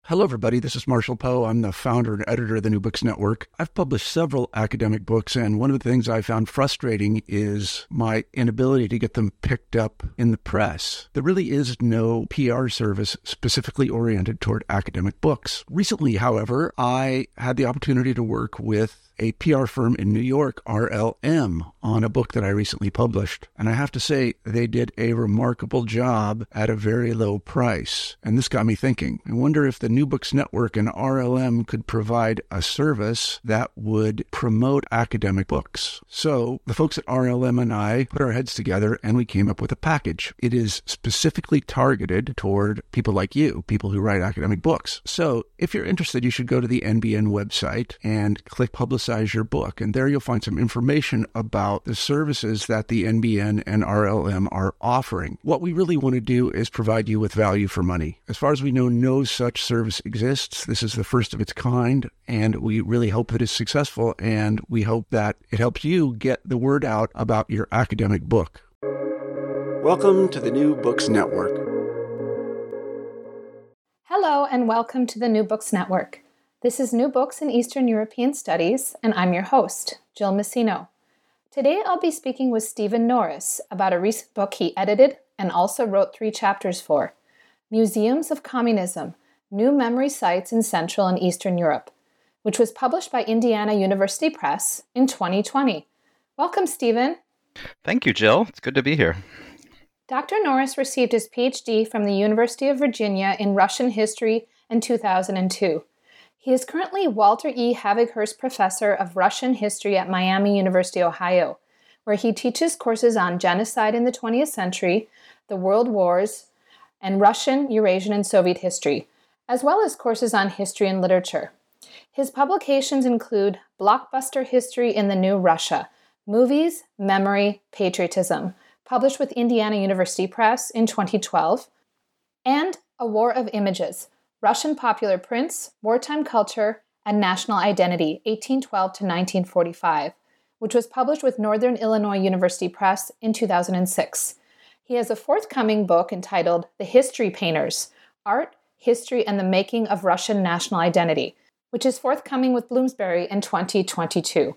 Hello, everybody. This is Marshall Poe. I'm the founder and editor of the New Books Network. I've published several academic books, and one of the things I found frustrating is my inability to get them picked up in the press. There really is no PR service specifically oriented toward academic books. Recently, however, I had the opportunity to work with a PR firm in New York, RLM, on a book that I recently published. And I have to say, they did a remarkable job at a very low price. And this got me thinking. I wonder if the New Books Network and RLM could provide a service that would promote academic books. So the folks at RLM and I put our heads together and we came up with a package. It is specifically targeted toward people like you, people who write academic books. So if you're interested, you should go to the NBN website and click Publicize Your Book. And there you'll find some information about the services that the NBN and RLM are offering. What we really want to do is provide you with value for money. As far as we know, no such service exists. This is the first of its kind, and we really hope that it's successful, and we hope that it helps you get the word out about your academic book. Welcome to the New Books Network. Hello, and welcome to the New Books Network. This is New Books in Eastern European Studies, and I'm your host, Jill Messino. Today I'll be speaking with Stephen Norris about a recent book he edited and also wrote 3 chapters for, Museums of Communism, New Memory Sites in Central and Eastern Europe, which was published by Indiana University Press in 2020. Welcome, Stephen. Thank you, Jill. It's good to be here. Dr. Norris received his PhD from the University of Virginia in Russian history in 2002. He is currently Walter E. Havighurst Professor of Russian History at Miami University, Ohio, where he teaches courses on genocide in the 20th century, the World Wars, and Russian, Eurasian, and Soviet history, as well as courses on history and literature. His publications include Blockbuster History in the New Russia, Movies, Memory, Patriotism, published with Indiana University Press in 2012, and A War of Images, Russian Popular Prints, Wartime Culture, and National Identity, 1812 to 1945, which was published with Northern Illinois University Press in 2006. He has a forthcoming book entitled The History Painters, Art, History, and the Making of Russian National Identity, which is forthcoming with Bloomsbury in 2022.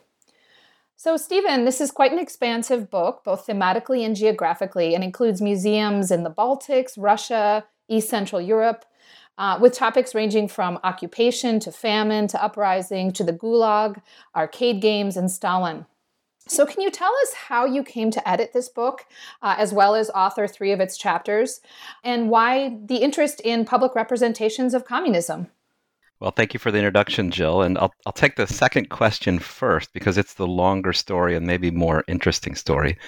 So, Stephen, this is quite an expansive book, both thematically and geographically, and includes museums in the Baltics, Russia, East Central Europe, with topics ranging from occupation to famine to uprising to the Gulag, arcade games, and Stalin. So can you tell us how you came to edit this book, as well as author 3 of its chapters, and why the interest in public representations of communism? Well, thank you for the introduction, Jill. And I'll take the second question first because it's the longer story and maybe more interesting story.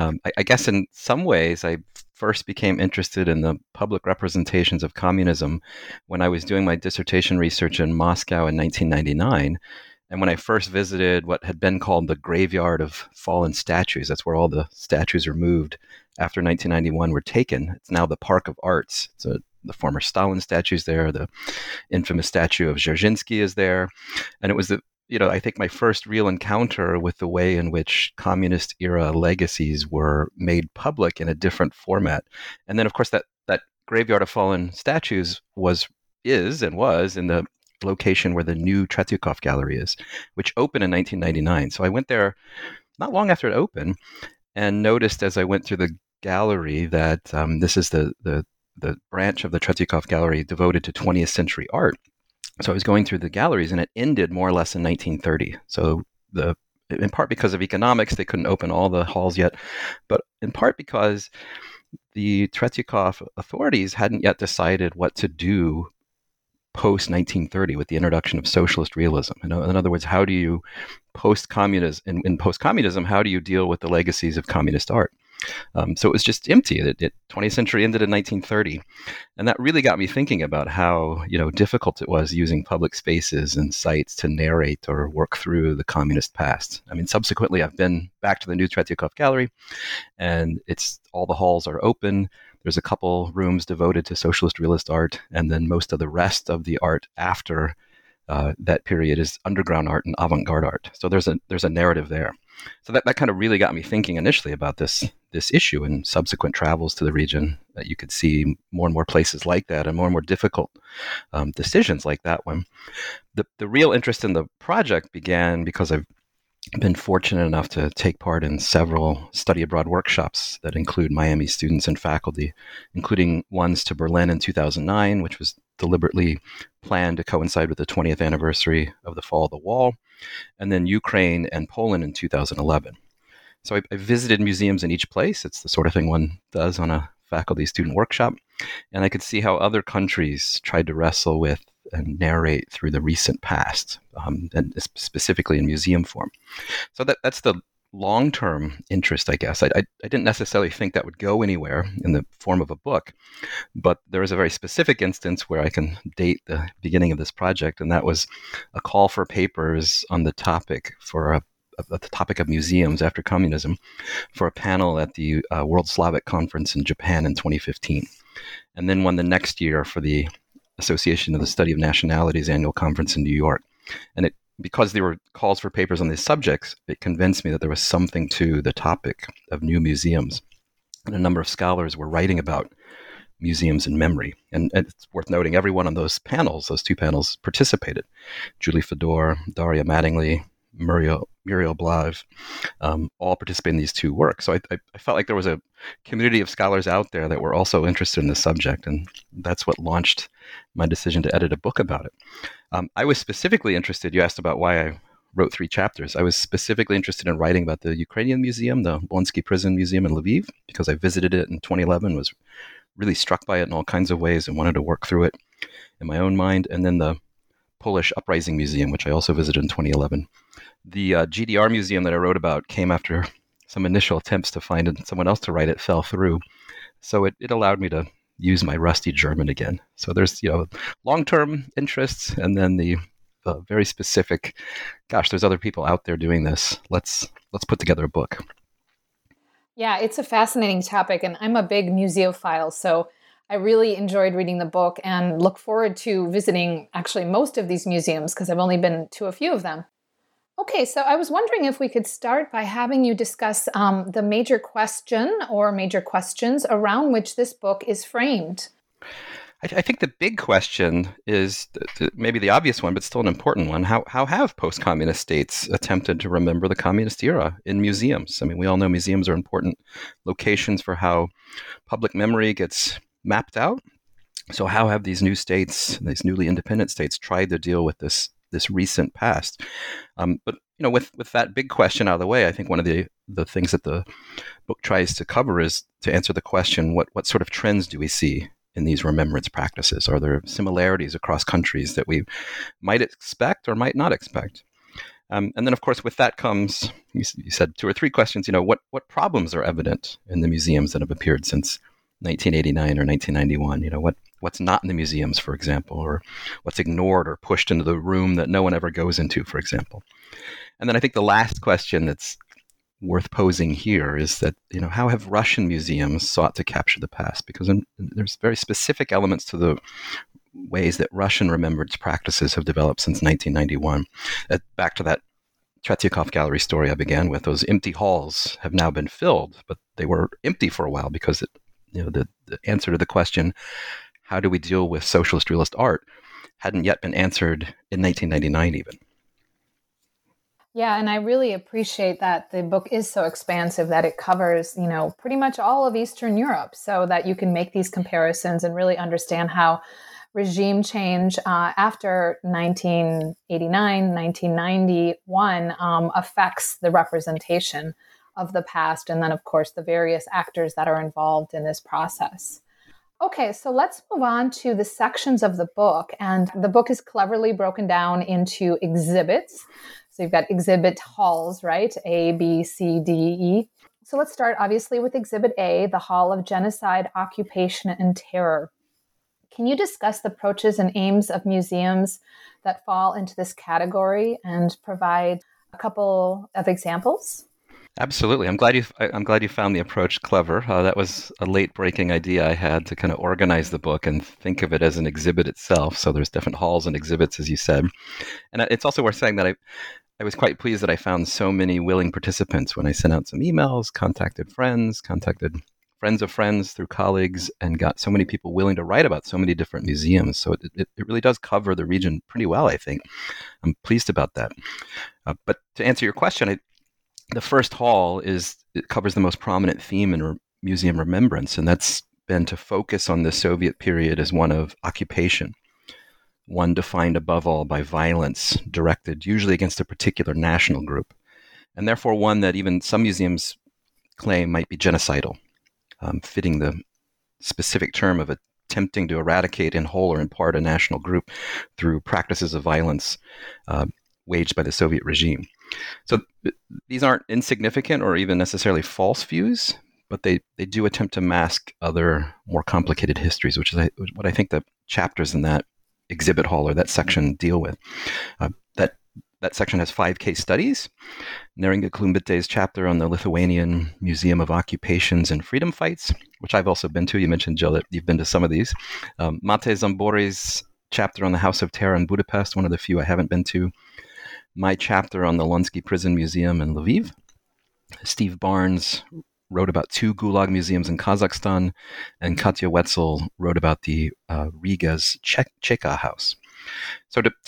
I guess in some ways, I first became interested in the public representations of communism when I was doing my dissertation research in Moscow in 1999. And when I first visited what had been called the Graveyard of Fallen Statues, that's where all the statues removed after 1991 were taken. It's now the Park of Arts. The former Stalin statue's there. The infamous statue of Dzerzhinsky is there. And it was I think my first real encounter with the way in which communist era legacies were made public in a different format. And then, of course, that Graveyard of Fallen Statues is in the location where the new Tretyakov Gallery is, which opened in 1999. So I went there not long after it opened and noticed as I went through the gallery that this is the branch of the Tretyakov Gallery devoted to 20th century art. So I was going through the galleries and it ended more or less in 1930. So in part because of economics, they couldn't open all the halls yet, but in part because the Tretyakov authorities hadn't yet decided what to do post-1930 with the introduction of socialist realism. In other words, how do you post-communism, in post-communism, how do you deal with the legacies of communist art? So it was just empty. The 20th century ended in 1930. And that really got me thinking about how, difficult it was using public spaces and sites to narrate or work through the communist past. I mean, subsequently, I've been back to the new Tretyakov Gallery, and all the halls are open. There's a couple rooms devoted to socialist realist art, and then most of the rest of the art after that period is underground art and avant-garde art. So there's a narrative there. So that kind of really got me thinking initially about this issue, and subsequent travels to the region that you could see more and more places like that and more difficult decisions like that one. The real interest in the project began because I've been fortunate enough to take part in several study abroad workshops that include Miami students and faculty, including ones to Berlin in 2009, which was deliberately planned to coincide with the 20th anniversary of the fall of the wall, and then Ukraine and Poland in 2011. So I visited museums in each place. It's the sort of thing one does on a faculty student workshop. And I could see how other countries tried to wrestle with and narrate through the recent past, and specifically in museum form. So that's the long-term interest, I guess. I didn't necessarily think that would go anywhere in the form of a book, but there was a very specific instance where I can date the beginning of this project, and that was a call for papers on the topic the topic of museums after communism for a panel at the World Slavic Conference in Japan in 2015, and then one the next year for the Association of the Study of Nationalities annual conference in New York. And because there were calls for papers on these subjects, it convinced me that there was something to the topic of new museums. And a number of scholars were writing about museums and memory. And it's worth noting, everyone on those two panels, participated. Julie Fedor, Daria Mattingly, Muriel Blav, all participate in these two works. So I felt like there was a community of scholars out there that were also interested in the subject, and that's what launched my decision to edit a book about it. I was specifically interested, you asked about why I wrote 3 chapters. I was specifically interested in writing about the Ukrainian museum, the Blonsky Prison Museum in Lviv, because I visited it in 2011, was really struck by it in all kinds of ways and wanted to work through it in my own mind. And then the Polish Uprising Museum, which I also visited in 2011. The GDR museum that I wrote about came after some initial attempts to find someone else to write it fell through. So it allowed me to use my rusty German again. So there's long-term interests, and then the very specific, gosh, there's other people out there doing this. Let's put together a book. Yeah, it's a fascinating topic, and I'm a big museophile, so I really enjoyed reading the book and look forward to visiting actually most of these museums because I've only been to a few of them. Okay, so I was wondering if we could start by having you discuss the major question or major questions around which this book is framed. I think the big question is maybe the obvious one, but still an important one. How have post-communist states attempted to remember the communist era in museums? I mean, we all know museums are important locations for how public memory gets mapped out. So how have these new states, these newly independent states, tried to deal with this recent past? But with that big question out of the way, I think one of the things that the book tries to cover is to answer the question: what sort of trends do we see in these remembrance practices? Are there similarities across countries that we might expect or might not expect? And then, of course, with that comes, you said 2 or 3 questions. What problems are evident in the museums that have appeared since 1989 or 1991? What's not in the museums, for example, or what's ignored or pushed into the room that no one ever goes into, for example. And then I think the last question that's worth posing here is that, how have Russian museums sought to capture the past? Because there's very specific elements to the ways that Russian remembrance practices have developed since 1991. Back to that Tretyakov gallery story I began with, those empty halls have now been filled, but they were empty for a while because the answer to the question, how do we deal with socialist realist art, hadn't yet been answered in 1999 even. Yeah, and I really appreciate that the book is so expansive that it covers, pretty much all of Eastern Europe, so that you can make these comparisons and really understand how regime change after 1989, 1991 affects the representation of the past, and then, of course, the various actors that are involved in this process. Okay, so let's move on to the sections of the book. And the book is cleverly broken down into exhibits. So you've got exhibit halls, right? A, B, C, D, E. So let's start, obviously, with Exhibit A, the Hall of Genocide, Occupation, and Terror. Can you discuss the approaches and aims of museums that fall into this category and provide a couple of examples? Absolutely. I'm glad you found the approach clever. That was a late-breaking idea I had to kind of organize the book and think of it as an exhibit itself. So there's different halls and exhibits, as you said. And it's also worth saying that I was quite pleased that I found so many willing participants when I sent out some emails, contacted friends of friends through colleagues, and got so many people willing to write about so many different museums. So it really does cover the region pretty well, I think. I'm pleased about that. But to answer your question, the first hall covers the most prominent theme in museum remembrance, and that's been to focus on the Soviet period as one of occupation, one defined above all by violence directed usually against a particular national group, and therefore one that even some museums claim might be genocidal, fitting the specific term of attempting to eradicate in whole or in part a national group through practices of violence waged by the Soviet regime. So these aren't insignificant or even necessarily false views, but they do attempt to mask other more complicated histories, which is what I think the chapters in that exhibit hall or that section deal with. That section has 5 case studies. Neringa Klumbite's chapter on the Lithuanian Museum of Occupations and Freedom Fights, which I've also been to. You mentioned, Jill, that you've been to some of these. Mate Zambori's chapter on the House of Terror in Budapest, one of the few I haven't been to. My chapter on the Lonsky Prison Museum in Lviv. Steve Barnes wrote about 2 Gulag museums in Kazakhstan, and Katya Wetzel wrote about the Riga's Cheka House. So to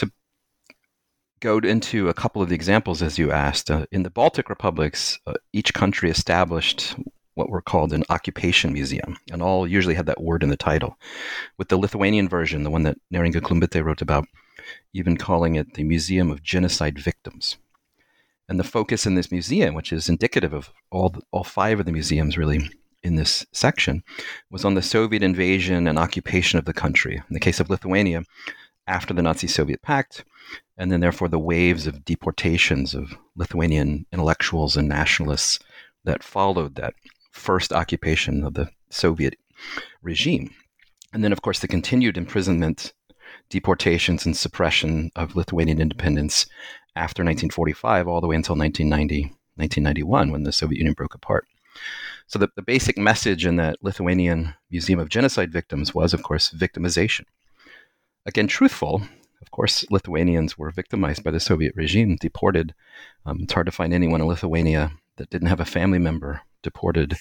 go into a couple of the examples, as you asked, in the Baltic republics, each country established what were called an occupation museum, and all usually had that word in the title. With the Lithuanian version, the one that Neringa Klumbite wrote about, even calling it the Museum of Genocide Victims. And the focus in this museum, which is indicative of all 5 of the museums really in this section, was on the Soviet invasion and occupation of the country. In the case of Lithuania, after the Nazi-Soviet pact, and then therefore the waves of deportations of Lithuanian intellectuals and nationalists that followed that first occupation of the Soviet regime. And then, of course, the continued imprisonment, deportations, and suppression of Lithuanian independence after 1945, all the way until 1990, 1991, when the Soviet Union broke apart. So the basic message in that Lithuanian Museum of Genocide Victims was, of course, victimization. Again, truthful. Of course, Lithuanians were victimized by the Soviet regime, deported. It's hard to find anyone in Lithuania that didn't have a family member deported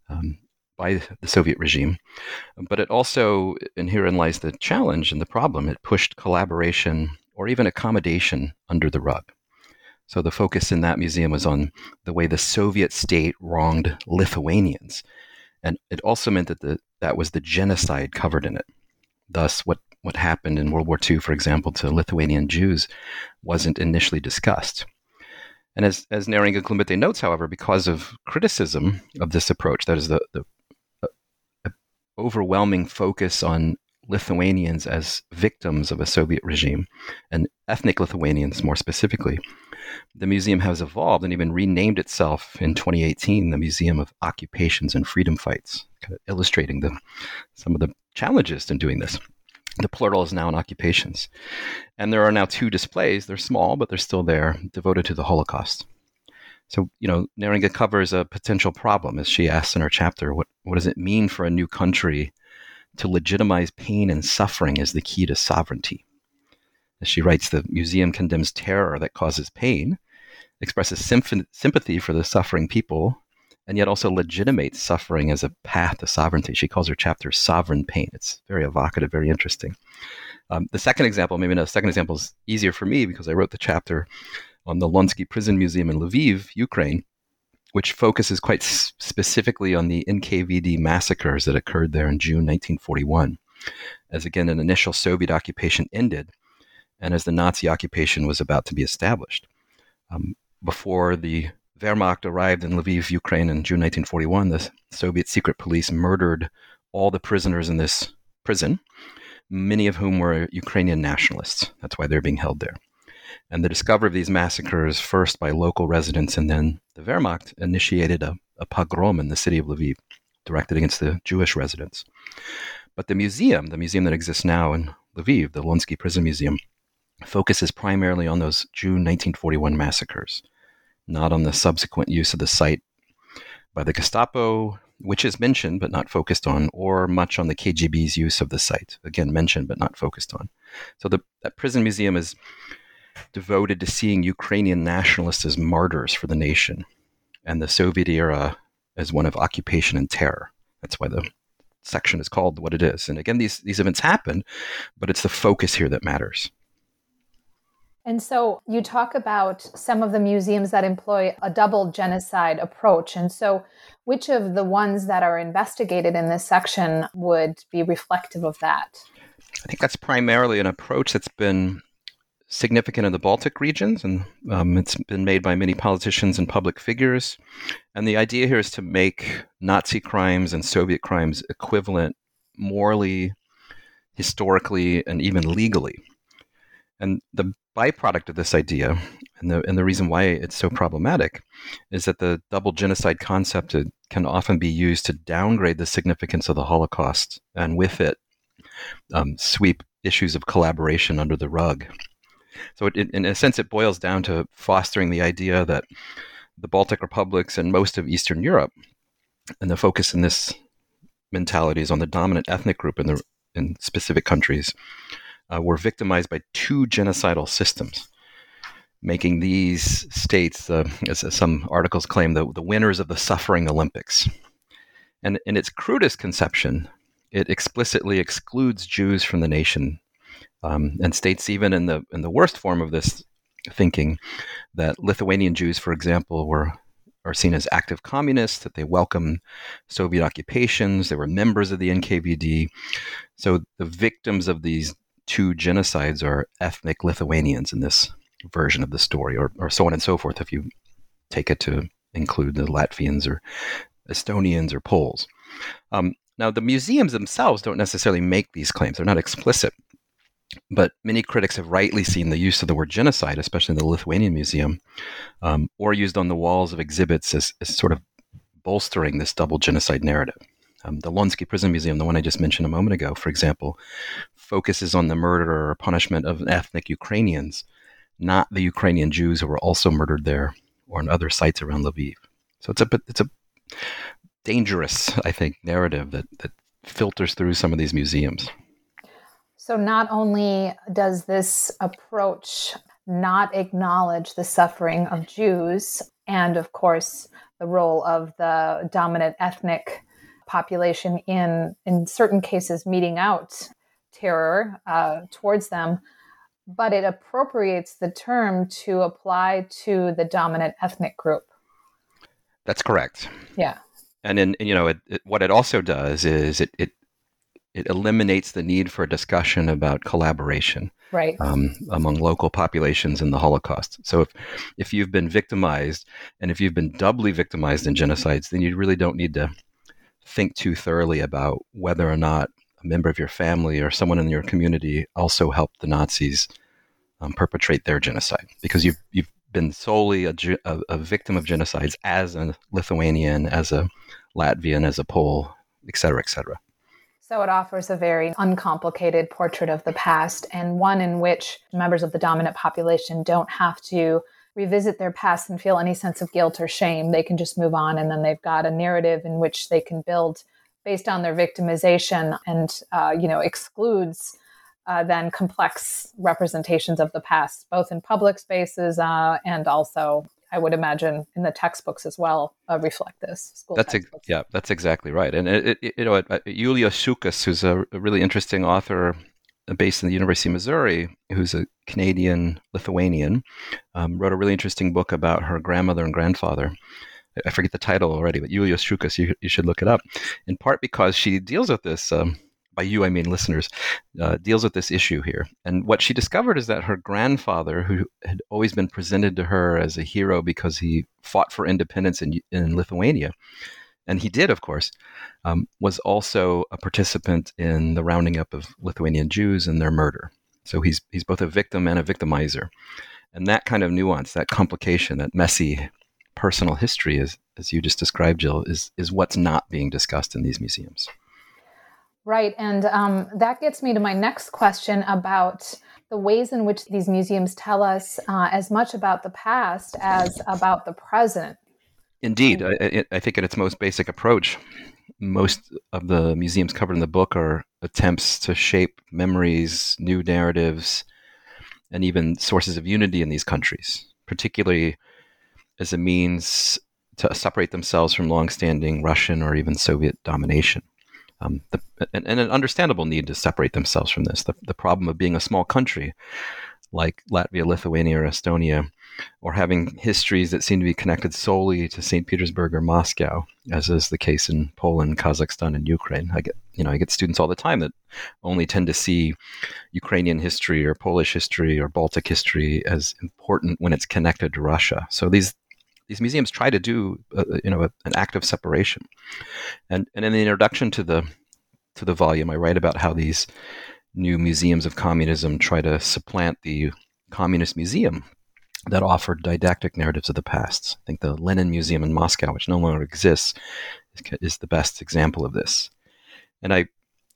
by the Soviet regime. But it also, and herein lies the challenge and the problem, it pushed collaboration or even accommodation under the rug. So the focus in that museum was on the way the Soviet state wronged Lithuanians. And it also meant that that was the genocide covered in it. Thus, what happened in World War II, for example, to Lithuanian Jews wasn't initially discussed. And as Neringa Klumbite notes, however, because of criticism of this approach, that is the overwhelming focus on Lithuanians as victims of a Soviet regime, and ethnic Lithuanians more specifically, the museum has evolved and even renamed itself in 2018 the Museum of Occupations and Freedom Fights, kind of illustrating some of the challenges in doing this. The plural is now in occupations. And there are now 2 displays. They're small, but they're still there, devoted to the Holocaust. So, Neringa covers a potential problem, as she asks in her chapter, what does it mean for a new country to legitimize pain and suffering as the key to sovereignty? As she writes, the museum condemns terror that causes pain, expresses sympathy for the suffering people, and yet also legitimates suffering as a path to sovereignty. She calls her chapter Sovereign Pain. It's very evocative, very interesting. The second example is easier for me because I wrote the chapter on the Lonsky Prison Museum in Lviv, Ukraine, which focuses quite specifically on the NKVD massacres that occurred there in June 1941, as again an initial Soviet occupation ended and as the Nazi occupation was about to be established. Before the Wehrmacht arrived in Lviv, Ukraine in June 1941, the Soviet secret police murdered all the prisoners in this prison, many of whom were Ukrainian nationalists. That's why they're being held there. And the discovery of these massacres, first by local residents and then the Wehrmacht, initiated a pogrom in the city of Lviv, directed against the Jewish residents. But the museum that exists now in Lviv, the Lonsky Prison Museum, focuses primarily on those June 1941 massacres, not on the subsequent use of the site by the Gestapo, which is mentioned but not focused on, or much on the KGB's use of the site, again mentioned but not focused on. So that prison museum is devoted to seeing Ukrainian nationalists as martyrs for the nation and the Soviet era as one of occupation and terror. That's why the section is called what it is. And again, these events happen, but it's the focus here that matters. And so you talk about some of the museums that employ a double genocide approach. And so which of the ones that are investigated in this section would be reflective of that? I think that's primarily an approach that's been significant in the Baltic regions, and it's been made by many politicians and public figures. And the idea here is to make Nazi crimes and Soviet crimes equivalent morally, historically, and even legally. And the byproduct of this idea, and the reason why it's so problematic, is that the double genocide concept can often be used to downgrade the significance of the Holocaust, and with it, sweep issues of collaboration under the rug. So in a sense, it boils down to fostering the idea that the Baltic republics and most of Eastern Europe, and the focus in this mentality is on the dominant ethnic group in specific countries, were victimized by two genocidal systems, making these states, as some articles claim, the winners of the suffering Olympics. And in its crudest conception, it explicitly excludes Jews from the nation, and states even in the worst form of this thinking that Lithuanian Jews, for example, are seen as active communists, that they welcome Soviet occupations, they were members of the NKVD. So the victims of these two genocides are ethnic Lithuanians in this version of the story, or so on and so forth, if you take it to include the Latvians or Estonians or Poles. Now, the museums themselves don't necessarily make these claims. They're not explicit. But many critics have rightly seen the use of the word genocide, especially in the Lithuanian Museum, or used on the walls of exhibits as sort of bolstering this double genocide narrative. The Lonsky Prison Museum, the one I just mentioned a moment ago, for example, focuses on the murder or punishment of ethnic Ukrainians, not the Ukrainian Jews who were also murdered there or in other sites around Lviv. So it's a dangerous, I think, narrative that filters through some of these museums. So not only does this approach not acknowledge the suffering of Jews and, of course, the role of the dominant ethnic population in certain cases meting out terror towards them, but it appropriates the term to apply to the dominant ethnic group. That's correct. Yeah. And what it also does is it eliminates the need for a discussion about collaboration, right, among local populations in the Holocaust. So if you've been victimized, and if you've been doubly victimized in genocides, then you really don't need to think too thoroughly about whether or not a member of your family or someone in your community also helped the Nazis perpetrate their genocide, because you've been solely a victim of genocides as a Lithuanian, as a Latvian, as a Pole, et cetera, et cetera. So it offers a very uncomplicated portrait of the past, and one in which members of the dominant population don't have to revisit their past and feel any sense of guilt or shame. They can just move on, and then they've got a narrative in which they can build based on their victimization, and excludes then complex representations of the past, both in public spaces and also, I would imagine, in the textbooks as well, reflect this. That's exactly right. And Julius Šukas, who's a really interesting author based in the University of Missouri, who's a Canadian Lithuanian, wrote a really interesting book about her grandmother and grandfather. I forget the title already, but Julius Šukas, you should look it up. In part because she deals with this. By you, I mean listeners, deals with this issue here. And what she discovered is that her grandfather, who had always been presented to her as a hero because he fought for independence in Lithuania, and he did, of course, was also a participant in the rounding up of Lithuanian Jews and their murder. So he's both a victim and a victimizer. And that kind of nuance, that complication, that messy personal history, as you just described, Jill, is what's not being discussed in these museums. Right. And that gets me to my next question about the ways in which these museums tell us as much about the past as about the present. Indeed. I think at its most basic approach, most of the museums covered in the book are attempts to shape memories, new narratives, and even sources of unity in these countries, particularly as a means to separate themselves from longstanding Russian or even Soviet domination. And an understandable need to separate themselves from this. The problem of being a small country like Latvia, Lithuania, or Estonia, or having histories that seem to be connected solely to St. Petersburg or Moscow, as is the case in Poland, Kazakhstan, and Ukraine. I get students all the time that only tend to see Ukrainian history or Polish history or Baltic history as important when it's connected to Russia. So these museums try to do an active separation. And in the introduction to the volume, I write about how these new museums of communism try to supplant the Communist Museum that offered didactic narratives of the past. I think the Lenin Museum in Moscow, which no longer exists, is the best example of this. And I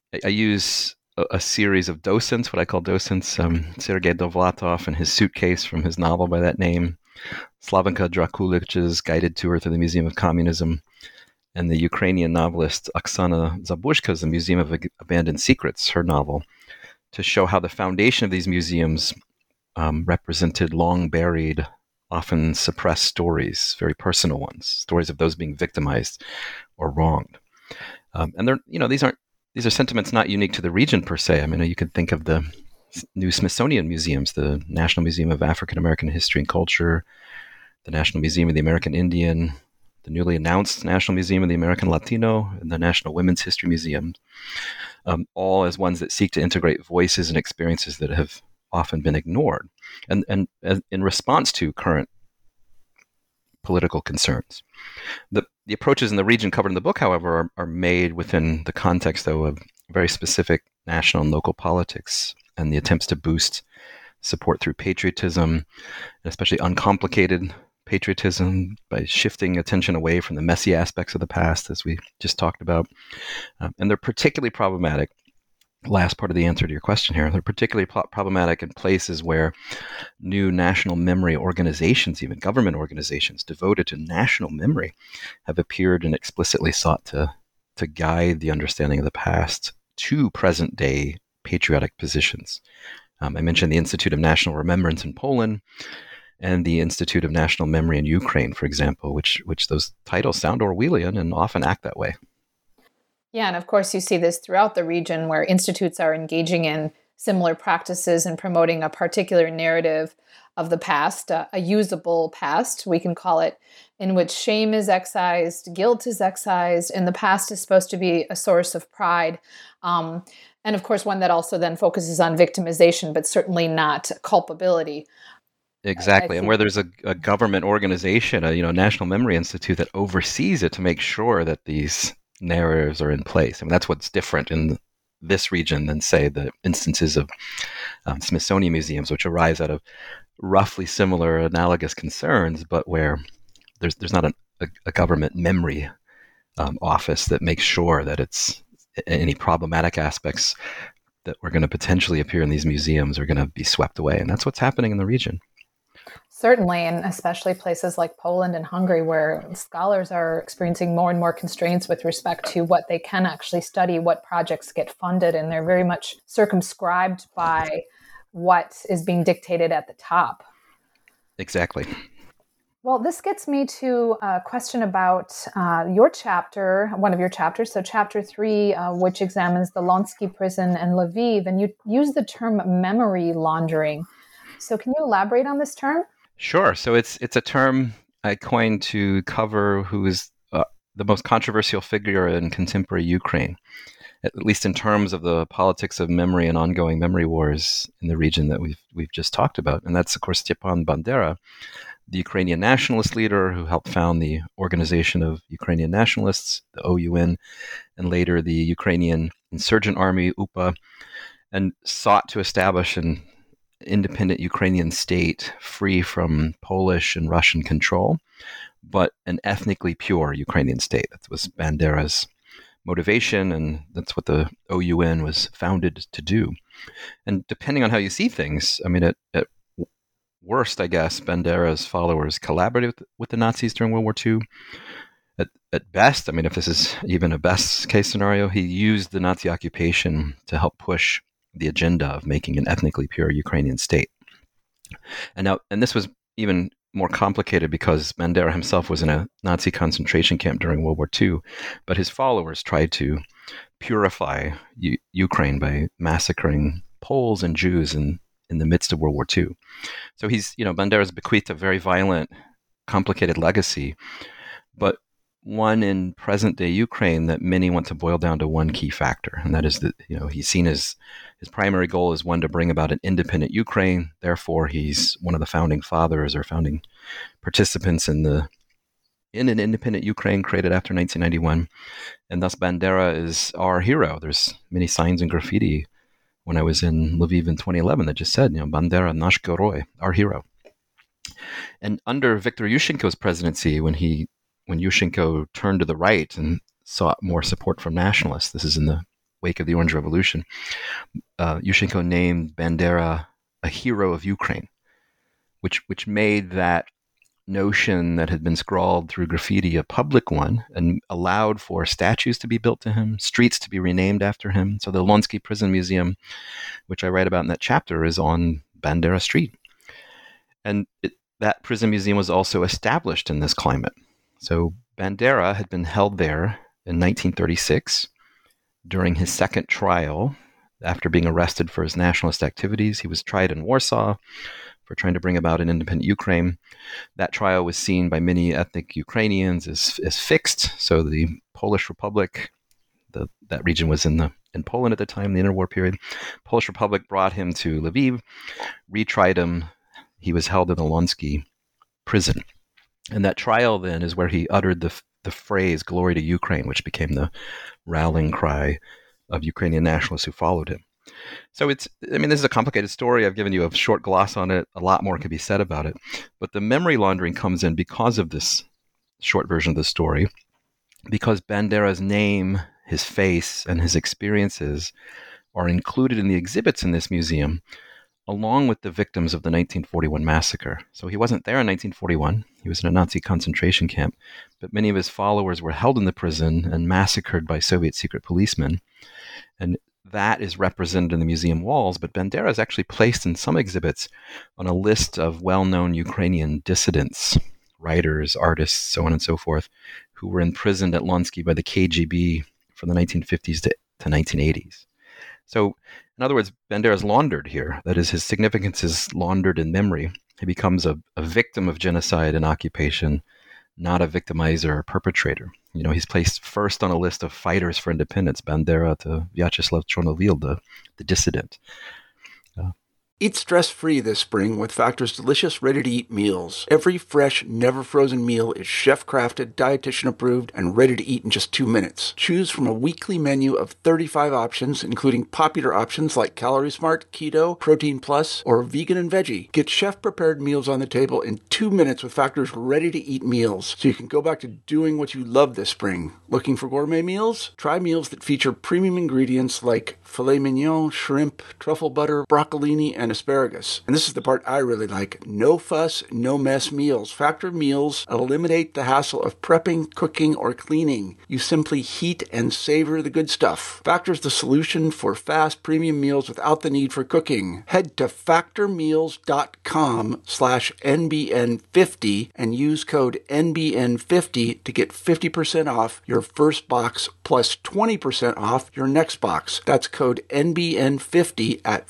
use a series of docents, what I call docents, Sergei Dovlatov and his suitcase from his novel by that name, Slavenka Drakulich's guided tour through the Museum of Communism, and the Ukrainian novelist Oksana Zabushka's The Museum of Abandoned Secrets, her novel, to show how the foundation of these museums represented long-buried, often suppressed stories, very personal ones, stories of those being victimized or wronged. And these are sentiments not unique to the region per se. I mean, you could think of the new Smithsonian museums, the National Museum of African American History and Culture, the National Museum of the American Indian, the newly announced National Museum of the American Latino, and the National Women's History Museum, all as ones that seek to integrate voices and experiences that have often been ignored, and in response to current political concerns. The approaches in the region covered in the book, however, are made within the context, though, of very specific national and local politics and the attempts to boost support through patriotism, and especially uncomplicated patriotism, by shifting attention away from the messy aspects of the past, as we just talked about. And they're particularly problematic, last part of the answer to your question here, they're particularly problematic in places where new national memory organizations, even government organizations devoted to national memory, have appeared and explicitly sought to guide the understanding of the past to present-day patriotic positions. I mentioned the Institute of National Remembrance in Poland and the Institute of National Memory in Ukraine, for example, which those titles sound Orwellian and often act that way. Yeah, and of course you see this throughout the region where institutes are engaging in similar practices and promoting a particular narrative of the past, a usable past, we can call it, in which shame is excised, guilt is excised, and the past is supposed to be a source of pride. And of course, one that also then focuses on victimization, but certainly not culpability. Exactly, and where there's a government organization, a National Memory Institute that oversees it to make sure that these narratives are in place. I mean, that's what's different in this region than, say, the instances of Smithsonian museums, which arise out of roughly similar analogous concerns, but where there's not a government memory office that makes sure that it's any problematic aspects that were going to potentially appear in these museums are going to be swept away. And that's what's happening in the region. Certainly, and especially places like Poland and Hungary, where scholars are experiencing more and more constraints with respect to what they can actually study, what projects get funded, and they're very much circumscribed by what is being dictated at the top. Exactly. Well, this gets me to a question about your chapter, one of your chapters, so chapter 3, which examines the Lonsky prison and Lviv, and you use the term memory laundering. So can you elaborate on this term? Sure. So it's a term I coined to cover who is the most controversial figure in contemporary Ukraine, at least in terms of the politics of memory and ongoing memory wars in the region that we've just talked about. And that's, of course, Stepan Bandera, the Ukrainian nationalist leader who helped found the Organization of Ukrainian Nationalists, the OUN, and later the Ukrainian Insurgent Army, UPA, and sought to establish an independent Ukrainian state free from Polish and Russian control, but an ethnically pure Ukrainian state. That was Bandera's motivation, and that's what the OUN was founded to do. And depending on how you see things, I mean, at worst, I guess, Bandera's followers collaborated with the Nazis during World War II. At best, I mean, if this is even a best case scenario, he used the Nazi occupation to help push the agenda of making an ethnically pure Ukrainian state. And this was even more complicated because Bandera himself was in a Nazi concentration camp during World War II, but his followers tried to purify Ukraine by massacring Poles and Jews in the midst of World War II. So Bandera's bequeathed a very violent, complicated legacy, but one in present-day Ukraine that many want to boil down to one key factor, and that is that he's seen as his primary goal is one to bring about an independent Ukraine. Therefore, he's one of the founding fathers or founding participants in an independent Ukraine created after 1991, and thus Bandera is our hero. There's many signs in graffiti when I was in Lviv in 2011 that just said, Bandera nash Geroi, our hero. And under Viktor Yushchenko's presidency, when Yushchenko turned to the right and sought more support from nationalists, this is in the wake of the Orange Revolution, Yushchenko named Bandera a hero of Ukraine, which made that notion that had been scrawled through graffiti a public one and allowed for statues to be built to him, streets to be renamed after him. So the Lonsky Prison Museum, which I write about in that chapter, is on Bandera Street. And that prison museum was also established in this climate. So Bandera had been held there in 1936 during his second trial after being arrested for his nationalist activities. He was tried in Warsaw for trying to bring about an independent Ukraine. That trial was seen by many ethnic Ukrainians as fixed. So the Polish Republic, that region was in Poland at the time, the interwar period. Polish Republic brought him to Lviv, retried him. He was held in the Lonsky prison. And that trial then is where he uttered the phrase "Glory to Ukraine," which became the rallying cry of Ukrainian nationalists who followed him. So this is a complicated story. I've given you a short gloss on it. A lot more could be said about it. But the memory laundering comes in because of this short version of the story, because Bandera's name, his face, and his experiences are included in the exhibits in this museum, along with the victims of the 1941 massacre. So he wasn't there in 1941. He was in a Nazi concentration camp, but many of his followers were held in the prison and massacred by Soviet secret policemen. And that is represented in the museum walls, but Bandera is actually placed in some exhibits on a list of well-known Ukrainian dissidents, writers, artists, so on and so forth, who were imprisoned at Lonsky by the KGB from the 1950s to 1980s. So, in other words, Bandera is laundered here. That is, his significance is laundered in memory. He becomes a victim of genocide and occupation, not a victimizer or perpetrator. He's placed first on a list of fighters for independence, Bandera to Vyacheslav Chornovil, the dissident. Eat stress-free this spring with Factor's delicious, ready-to-eat meals. Every fresh, never-frozen meal is chef-crafted, dietitian-approved, and ready to eat in just 2 minutes. Choose from a weekly menu of 35 options, including popular options like Calorie Smart, Keto, Protein Plus, or Vegan and Veggie. Get chef-prepared meals on the table in 2 minutes with Factor's ready-to-eat meals, so you can go back to doing what you love this spring. Looking for gourmet meals? Try meals that feature premium ingredients like filet mignon, shrimp, truffle butter, broccolini, and asparagus. And this is the part I really like. No fuss, no mess meals. Factor meals eliminate the hassle of prepping, cooking, or cleaning. You simply heat and savor the good stuff. Factor's the solution for fast premium meals without the need for cooking. Head to factormeals.com/NBN50 and use code NBN50 to get 50% off your first box plus 20% off your next box. That's code NBN50 at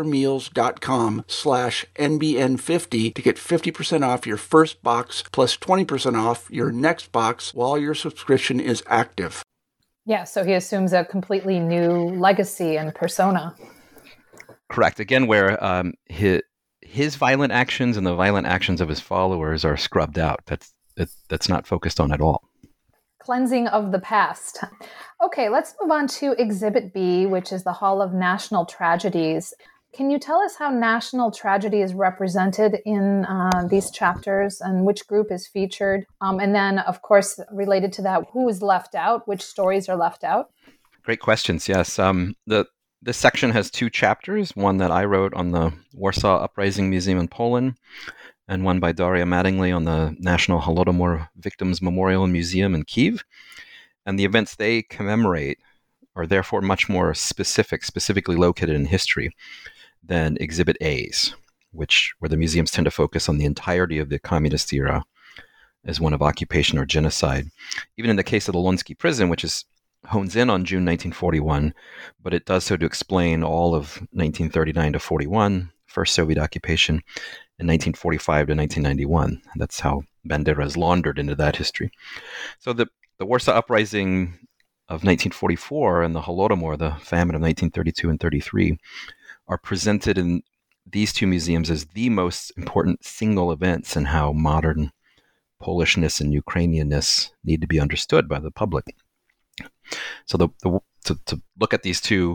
factormeals.com/NBN50 to get 50% off your first box plus 20% off your next box while your subscription is active. Yeah, so he assumes a completely new legacy and persona. Correct. Again, where his violent actions and the violent actions of his followers are scrubbed out. That's not focused on at all. Cleansing of the past. Okay, let's move on to Exhibit B, which is the Hall of National Tragedies. Can you tell us how national tragedy is represented in these chapters and which group is featured? And then, of course, related to that, who is left out? Which stories are left out? Great questions, yes. This section has 2 chapters, one that I wrote on the Warsaw Uprising Museum in Poland, and one by Daria Mattingly on the National Holodomor Victims Memorial and Museum in Kyiv. And the events they commemorate are therefore much more specifically located in history than Exhibit A's. where the museums tend to focus on the entirety of the communist era as one of occupation or genocide. Even in the case of the Lonsky prison, which hones in on June 1941, but it does so to explain all of 1939 to 41, first Soviet occupation, and 1945 to 1991. That's how Bandera is laundered into that history. So the Warsaw Uprising of 1944 and the Holodomor, the famine of 1932 and 33, are presented in these two museums as the most important single events in how modern Polishness and Ukrainianness need to be understood by the public. So to look at these two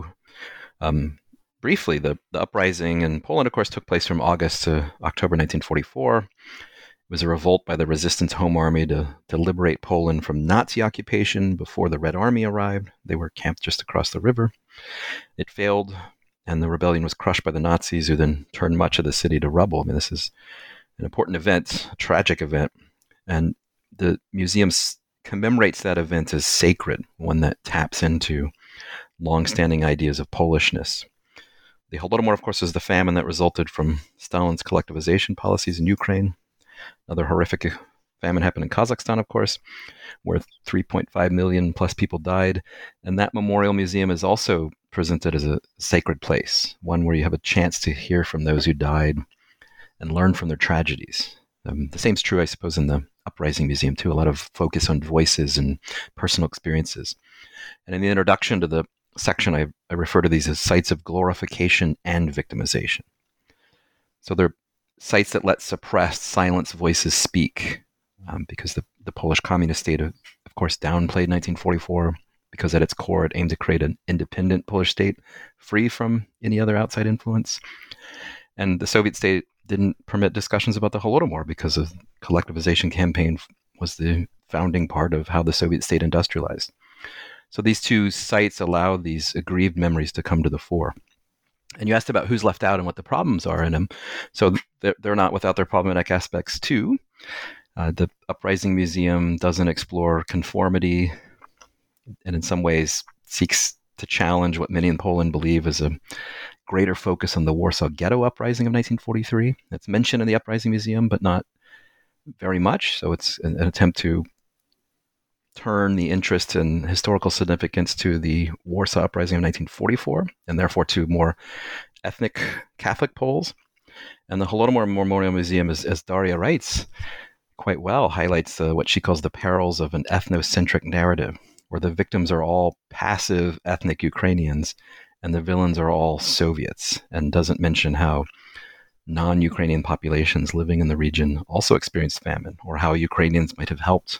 briefly, the uprising in Poland, of course, took place from August to October 1944. It was a revolt by the Resistance Home Army to liberate Poland from Nazi occupation before the Red Army arrived. They were camped just across the river. It failed, and the rebellion was crushed by the Nazis, who then turned much of the city to rubble. I mean, this is an important event, a tragic event, and the museum commemorates that event as sacred, one that taps into long-standing ideas of Polishness. The Holodomor, of course, is the famine that resulted from Stalin's collectivization policies in Ukraine. Another horrific famine happened in Kazakhstan, of course, where 3.5 million plus people died. And that memorial museum is also presented as a sacred place, one where you have a chance to hear from those who died and learn from their tragedies. The same is true, I suppose, in the Uprising Museum, too. A lot of focus on voices and personal experiences. And in the introduction to the section, I refer to these as sites of glorification and victimization. So they're sites that let suppressed, silenced voices speak, because the Polish communist state, of course, downplayed 1944, because at its core it aimed to create an independent Polish state free from any other outside influence. And the Soviet state didn't permit discussions about the Holodomor because the collectivization campaign was the founding part of how the Soviet state industrialized. So these two sites allow these aggrieved memories to come to the fore. And you asked about who's left out and what the problems are in them. So they're not without their problematic aspects too. The Uprising Museum doesn't explore conformity and in some ways seeks to challenge what many in Poland believe is a greater focus on the Warsaw Ghetto Uprising of 1943. It's mentioned in the Uprising Museum, but not very much. So it's an attempt to turn the interest and historical significance to the Warsaw Uprising of 1944, and therefore to more ethnic Catholic Poles. And the Holodomor Memorial Museum, as Daria writes quite well, highlights what she calls the perils of an ethnocentric narrative, where the victims are all passive ethnic Ukrainians and the villains are all Soviets, and doesn't mention how non-Ukrainian populations living in the region also experienced famine, or how Ukrainians might have helped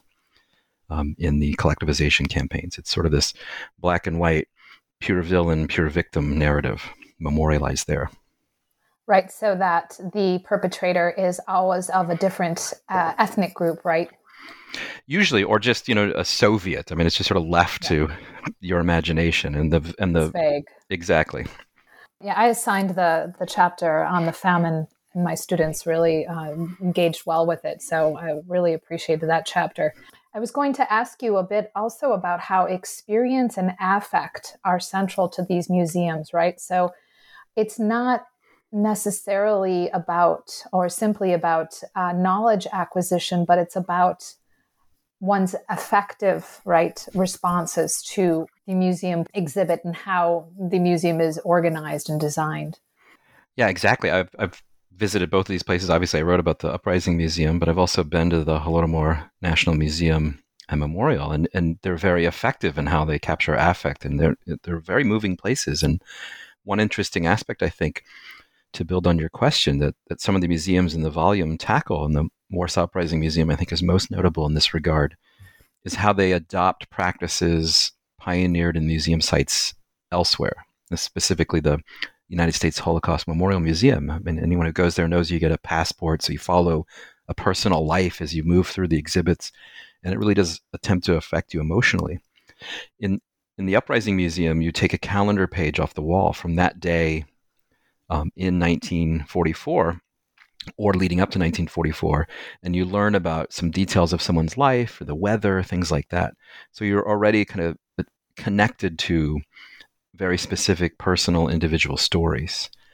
in the collectivization campaigns. It's sort of this black and white, pure villain, pure victim narrative memorialized there. Right, so that the perpetrator is always of a different ethnic group, right? Usually, or just a Soviet. I mean, it's just sort of left to your imagination and the it's vague. Exactly. Yeah, I assigned the chapter on the famine, and my students really engaged well with it. So I really appreciated that chapter. I was going to ask you a bit also about how experience and affect are central to these museums, right? So it's not necessarily about or simply about knowledge acquisition, but it's about one's affective, right, responses to the museum exhibit and how the museum is organized and designed. Yeah, exactly. I've visited both of these places. Obviously, I wrote about the Uprising Museum, but I've also been to the Holodomor National Museum and Memorial, and they're very effective in how they capture affect, and they're very moving places. And one interesting aspect, I think, to build on your question, that some of the museums in the volume tackle, and the Warsaw Uprising Museum, I think, is most notable in this regard, is how they adopt practices pioneered in museum sites elsewhere, specifically the United States Holocaust Memorial Museum. I mean, anyone who goes there knows you get a passport, so you follow a personal life as you move through the exhibits, and it really does attempt to affect you emotionally. In the Uprising Museum, you take a calendar page off the wall from that day in 1944, or leading up to 1944, and you learn about some details of someone's life, or the weather, things like that. So you're already kind of connected to very specific personal individual stories.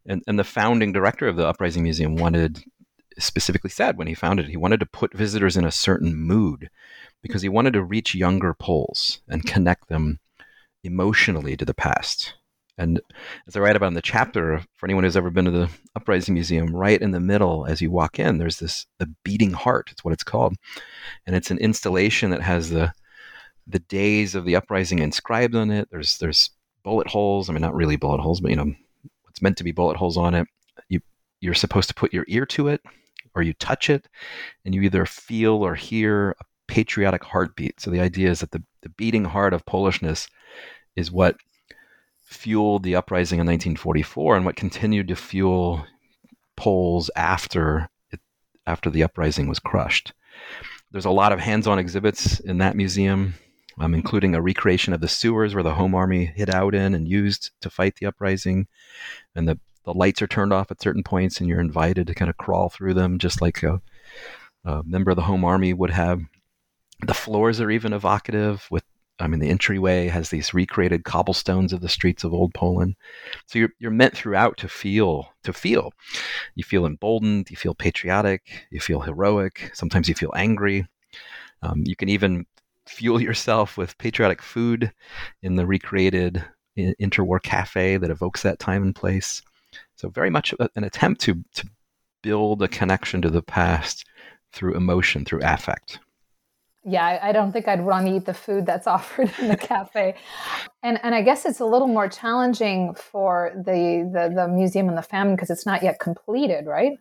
And the founding director of the Uprising Museum specifically said when he founded it, he wanted to put visitors in a certain mood because he wanted to reach younger Poles and connect them emotionally to the past. And as I write about in the chapter, for anyone who's ever been to the Uprising Museum, right in the middle as you walk in, there's the beating heart. It's what it's called. And it's an installation that has the days of the uprising inscribed on it. There's bullet holes. I mean, not really bullet holes, but what's meant to be bullet holes on it. You're supposed to put your ear to it or you touch it, and you either feel or hear a patriotic heartbeat. So the idea is that the beating heart of Polishness is what fueled the uprising in 1944 and what continued to fuel Poles after the uprising was crushed. There's a lot of hands-on exhibits in that museum, including a recreation of the sewers where the Home Army hid out in and used to fight the uprising. And the lights are turned off at certain points, and you're invited to kind of crawl through them just like a member of the Home Army would have. The floors are even evocative the entryway has these recreated cobblestones of the streets of old Poland. So you're meant throughout to feel. You feel emboldened, you feel patriotic, you feel heroic, sometimes you feel angry. You can even fuel yourself with patriotic food in the recreated interwar cafe that evokes that time and place. So very much an attempt to build a connection to the past through emotion, through affect. Yeah, I don't think I'd want to eat the food that's offered in the cafe. And I guess it's a little more challenging for the museum and the family because it's not yet completed, right?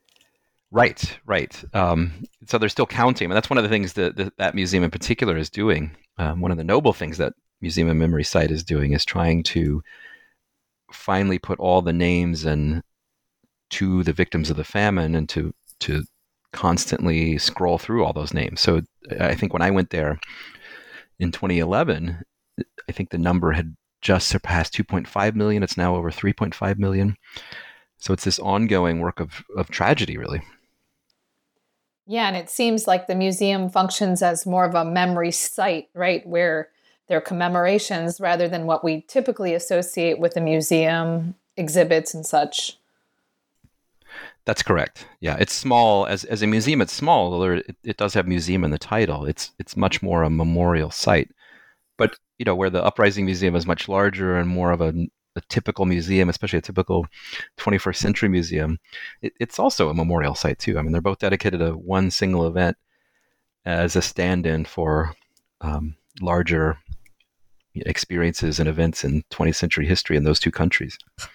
Right. So they're still counting. And that's one of the things that museum in particular is doing. One of the noble things that Museum and Memory Site is doing is trying to finally put all the names to the victims of the famine and to constantly scroll through all those names. So I think when I went there in 2011, I think the number had just surpassed 2.5 million. It's now over 3.5 million. So it's this ongoing work of tragedy, really. Yeah, and it seems like the museum functions as more of a memory site, right, where there are commemorations rather than what we typically associate with a museum, exhibits and such. That's correct. Yeah, it's small. As a museum, it's small, although it does have museum in the title. It's much more a memorial site. But, where the Uprising Museum is much larger and more of a typical museum, especially a typical 21st century museum, it's also a memorial site too. I mean, they're both dedicated to one single event as a stand-in for larger experiences and events in 20th century history in those two countries.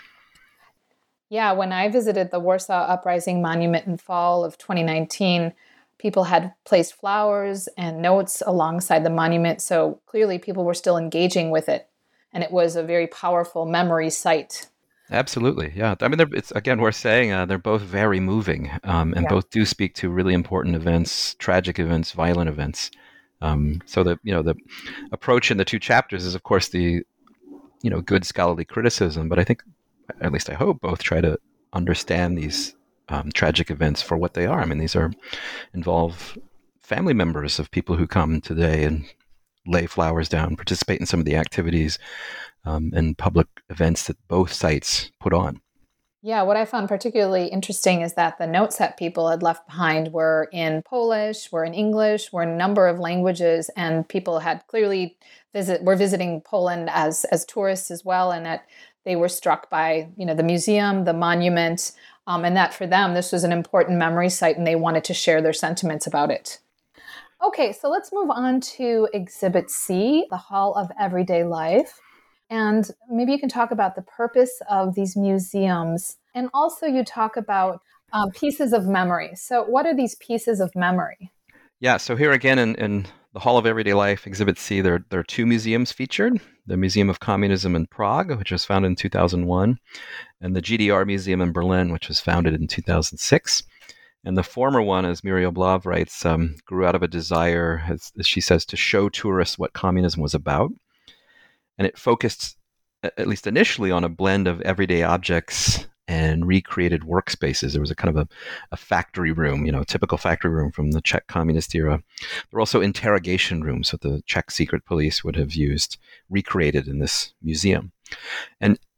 Yeah, when I visited the Warsaw Uprising Monument in fall of 2019, people had placed flowers and notes alongside the monument, so clearly people were still engaging with it, and it was a very powerful memory site. Absolutely, yeah. I mean, it's again, we're saying they're both very moving, and both do speak to really important events, tragic events, violent events. So the approach in the two chapters is, of course, the good scholarly criticism, but I think, at least I hope, both try to understand these tragic events for what they are. I mean, these involve family members of people who come today and lay flowers down, participate in some of the activities and public events that both sites put on. Yeah, what I found particularly interesting is that the notes that people had left behind were in Polish, were in English, were in a number of languages, and people had clearly were visiting Poland as tourists as well, and that they were struck by, the museum, the monument, and that for them, this was an important memory site and they wanted to share their sentiments about it. Okay, so let's move on to Exhibit C, the Hall of Everyday Life. And maybe you can talk about the purpose of these museums. And also you talk about pieces of memory. So what are these pieces of memory? Yeah, so here again in the Hall of Everyday Life, Exhibit C, there are two museums featured. The Museum of Communism in Prague, which was founded in 2001, and the GDR Museum in Berlin, which was founded in 2006. And the former one, as Muriel Blav writes, grew out of a desire, as she says, to show tourists what communism was about. And it focused, at least initially, on a blend of everyday objects and recreated workspaces. There was a kind of a factory room, a typical factory room from the Czech communist era. There were also interrogation rooms that the Czech secret police would have used, recreated in this museum. And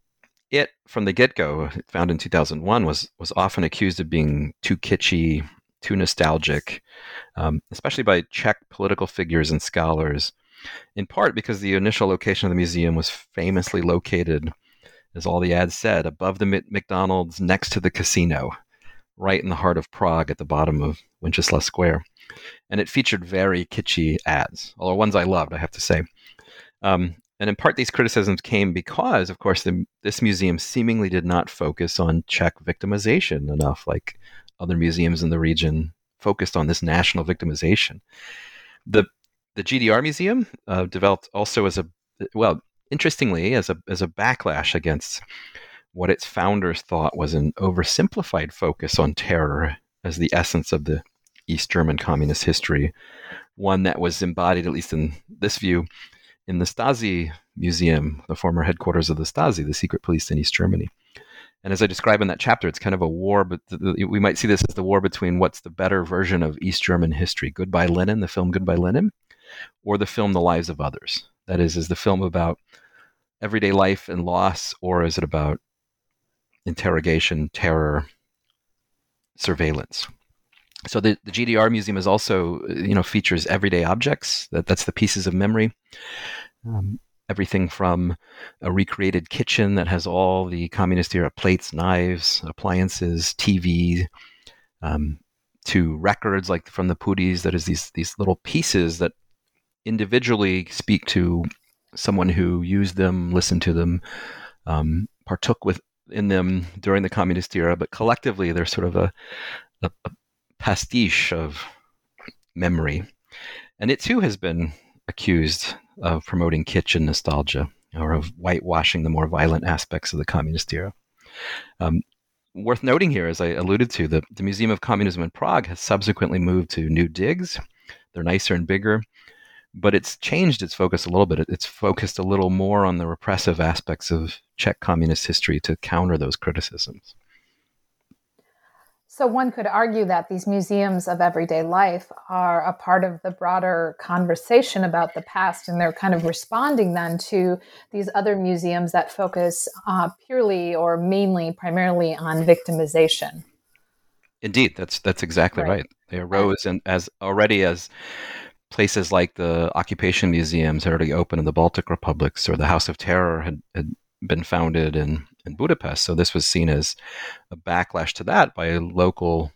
It, from the get-go, found in 2001, was often accused of being too kitschy, too nostalgic, especially by Czech political figures and scholars, in part because the initial location of the museum was famously located, as all the ads said, above the McDonald's next to the casino, right in the heart of Prague at the bottom of Wenceslas Square. And it featured very kitschy ads, although ones I loved, I have to say. And in part, these criticisms came because, of course, this museum seemingly did not focus on Czech victimization enough, like other museums in the region focused on this national victimization. The GDR Museum developed also as interestingly, as a backlash against what its founders thought was an oversimplified focus on terror as the essence of the East German communist history, one that was embodied, at least in this view, in the Stasi Museum, the former headquarters of the Stasi, the secret police in East Germany. And as I describe in that chapter, it's kind of a war, but we might see this as the war between what's the better version of East German history, Goodbye Lenin, the film Goodbye Lenin, or the film The Lives of Others. That is the film about everyday life and loss, or is it about interrogation, terror, surveillance? So the GDR Museum is also, features everyday objects. That's the pieces of memory. Everything from a recreated kitchen that has all the communist era plates, knives, appliances, TV, to records like from the Pudis. That is these little pieces that individually speak to someone who used them, listened to them, partook in them during the communist era, but collectively they're sort of a pastiche of memory. And it too has been accused of promoting kitsch and nostalgia, or of whitewashing the more violent aspects of the communist era. Worth noting here, as I alluded to, the Museum of Communism in Prague has subsequently moved to new digs. They're nicer and bigger, but it's changed its focus a little bit. It's focused a little more on the repressive aspects of Czech communist history to counter those criticisms. So one could argue that these museums of everyday life are a part of the broader conversation about the past, and they're kind of responding then to these other museums that focus purely or primarily on victimization. Indeed, that's exactly right. They arose as places like the occupation museums had already opened in the Baltic republics, or the House of Terror had been founded in Budapest. So this was seen as a backlash to that by local,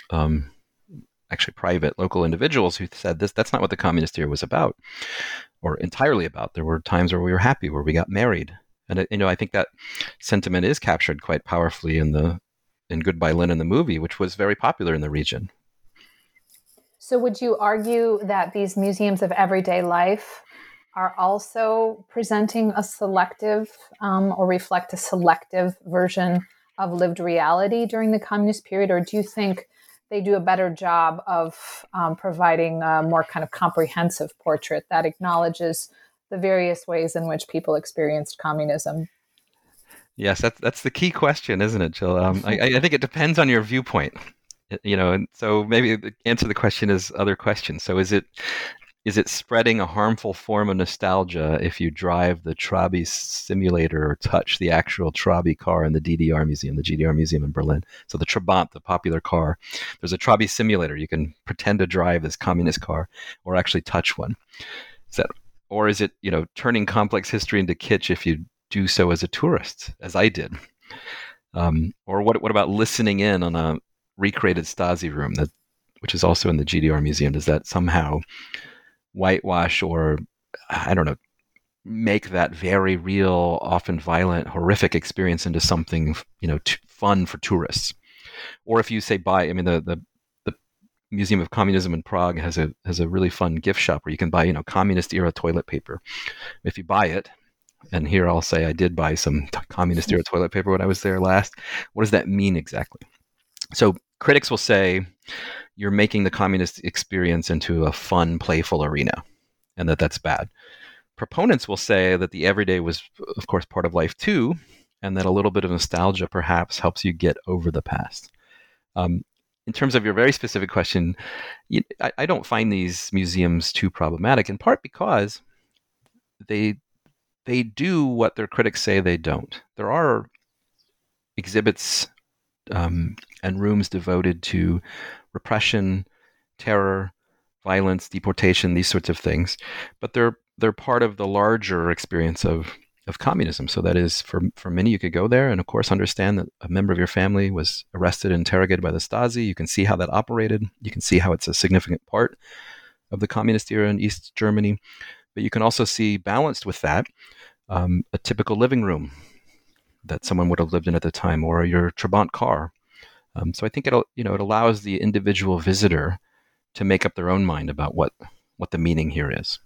private local individuals who said that's not what the communist era was about, or entirely about. There were times where we were happy, where we got married. And I think that sentiment is captured quite powerfully in Goodbye Lenin, the movie, which was very popular in the region. So would you argue that these museums of everyday life are also presenting a selective or reflect a selective version of lived reality during the communist period? Or do you think they do a better job of providing a more kind of comprehensive portrait that acknowledges the various ways in which people experienced communism? Yes, that's the key question, isn't it, Jill? I think it depends on your viewpoint. And so maybe the answer to the question is other questions. So is it spreading a harmful form of nostalgia if you drive the Trabi simulator or touch the actual Trabi car in the GDR Museum in Berlin? So the Trabant, the popular car, there's a Trabi simulator. You can pretend to drive this communist car or actually touch one. Or is it, turning complex history into kitsch if you do so as a tourist, as I did? Or what about listening in on a recreated Stasi room, which is also in the GDR Museum? Does that somehow whitewash or, I don't know, make that very real, often violent, horrific experience into something, fun for tourists? Or if you say the Museum of Communism in Prague has a really fun gift shop where you can buy, communist era toilet paper. If you buy it, and here I'll say I did buy some communist era toilet paper when I was there last. What does that mean exactly? So critics will say you're making the communist experience into a fun, playful arena, and that's bad. Proponents will say that the everyday was, of course, part of life too, and that a little bit of nostalgia perhaps helps you get over the past. In terms of your very specific question, I don't find these museums too problematic, in part because they do what their critics say they don't. There are exhibits and rooms devoted to repression, terror, violence, deportation, these sorts of things. But they're part of the larger experience of communism. So that is, for many, you could go there and, of course, understand that a member of your family was arrested and interrogated by the Stasi. You can see how that operated. You can see how it's a significant part of the communist era in East Germany. But you can also see, balanced with that, a typical living room that someone would have lived in at the time, or your Trabant car. So I think it allows the individual visitor to make up their own mind about what the meaning here is.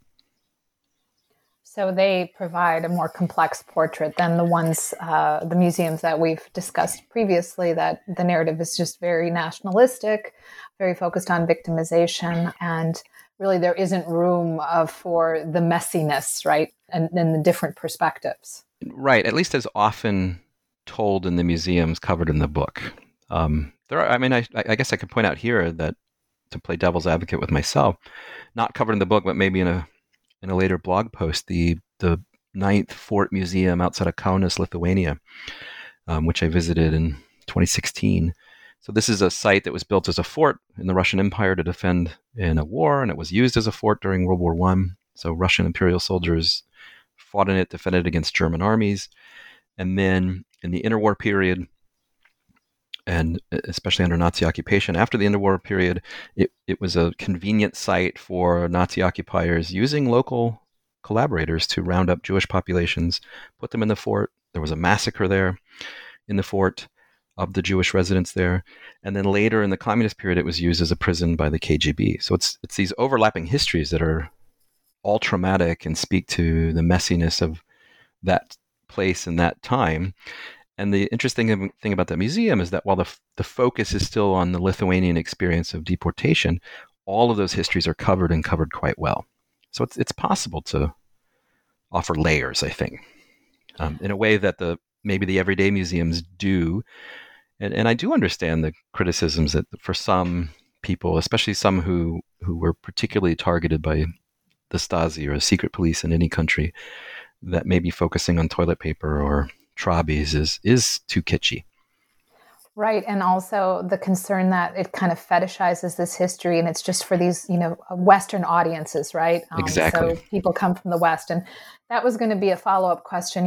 So they provide a more complex portrait than the museums that we've discussed previously, that the narrative is just very nationalistic, very focused on victimization, and really there isn't room for the messiness, right, and the different perspectives. Right, at least as often told in the museums covered in the book. I guess I could point out here that, to play devil's advocate with myself, not covered in the book, but maybe in a later blog post, the Ninth Fort Museum outside of Kaunas, Lithuania, which I visited in 2016. So this is a site that was built as a fort in the Russian Empire to defend in a war, and it was used as a fort during World War I. So Russian imperial soldiers fought in it, defended against German armies. And then in the interwar period, and especially under Nazi occupation, after the interwar period, it was a convenient site for Nazi occupiers using local collaborators to round up Jewish populations, put them in the fort. There was a massacre there in the fort of the Jewish residents there. And then later in the communist period, it was used as a prison by the KGB. So it's these overlapping histories that are all traumatic and speak to the messiness of that place and that time. And the interesting thing about the museum is that while the focus is still on the Lithuanian experience of deportation, all of those histories are covered quite well. So it's possible to offer layers, I think, in a way that maybe the everyday museums do. And I do understand the criticisms that for some people, especially some who were particularly targeted by the Stasi or the secret police in any country, that maybe focusing on toilet paper or Trabis is too kitschy. Right. And also the concern that it kind of fetishizes this history and it's just for these, Western audiences, right? Exactly. So people come from the West. And that was going to be a follow-up question.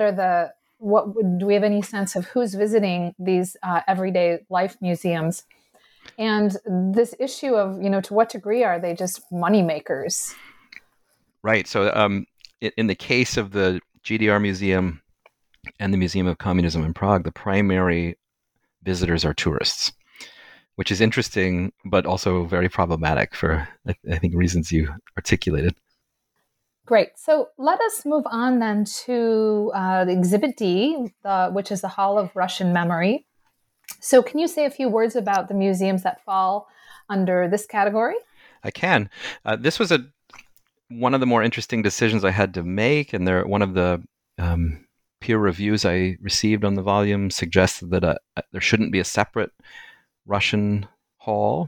Do we have any sense of who's visiting these everyday life museums? And this issue of, to what degree are they just money makers? Right. So in the case of the GDR Museum and the Museum of Communism in Prague, the primary visitors are tourists, which is interesting, but also very problematic for, I think, reasons you articulated. Great. So let us move on then to the Exhibit D, which is the Hall of Russian Memory. So can you say a few words about the museums that fall under this category? I can. This was one of the more interesting decisions I had to make, and one of the peer reviews I received on the volume suggested that there shouldn't be a separate Russian hall.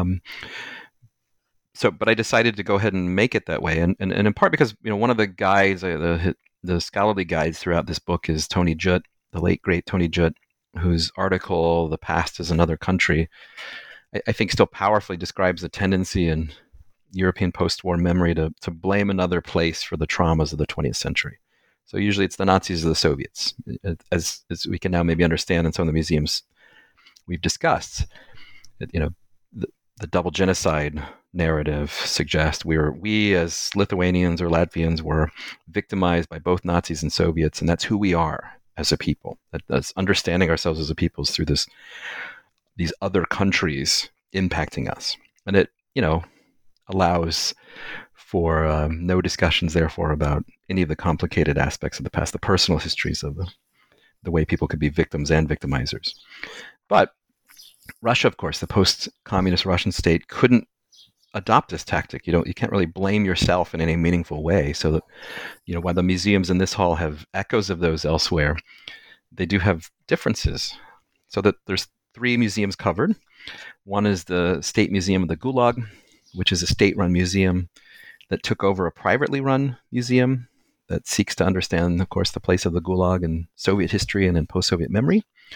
But I decided to go ahead and make it that way, and in part because one of the guides, the scholarly guides throughout this book is Tony Judt, the late great Tony Judt, whose article "The Past is Another Country" I think still powerfully describes the tendency in European post-war memory to blame another place for the traumas of the 20th century. So usually it's the Nazis or the Soviets, as we can now maybe understand in some of the museums we've discussed. The double genocide narrative suggests we as Lithuanians or Latvians were victimized by both Nazis and Soviets, and that's who we are as a people. That's understanding ourselves as a people is through these other countries impacting us, and it allows for no discussions, therefore, about any of the complicated aspects of the past, the personal histories of the way people could be victims and victimizers. But Russia, of course, the post-communist Russian state, couldn't adopt this tactic. You can't really blame yourself in any meaningful way. So that, while the museums in this hall have echoes of those elsewhere, they do have differences. So that there's 3 museums covered. One is the State Museum of the Gulag, which is a state-run museum that took over a privately run museum that seeks to understand, of course, the place of the Gulag in Soviet history and in post-Soviet memory.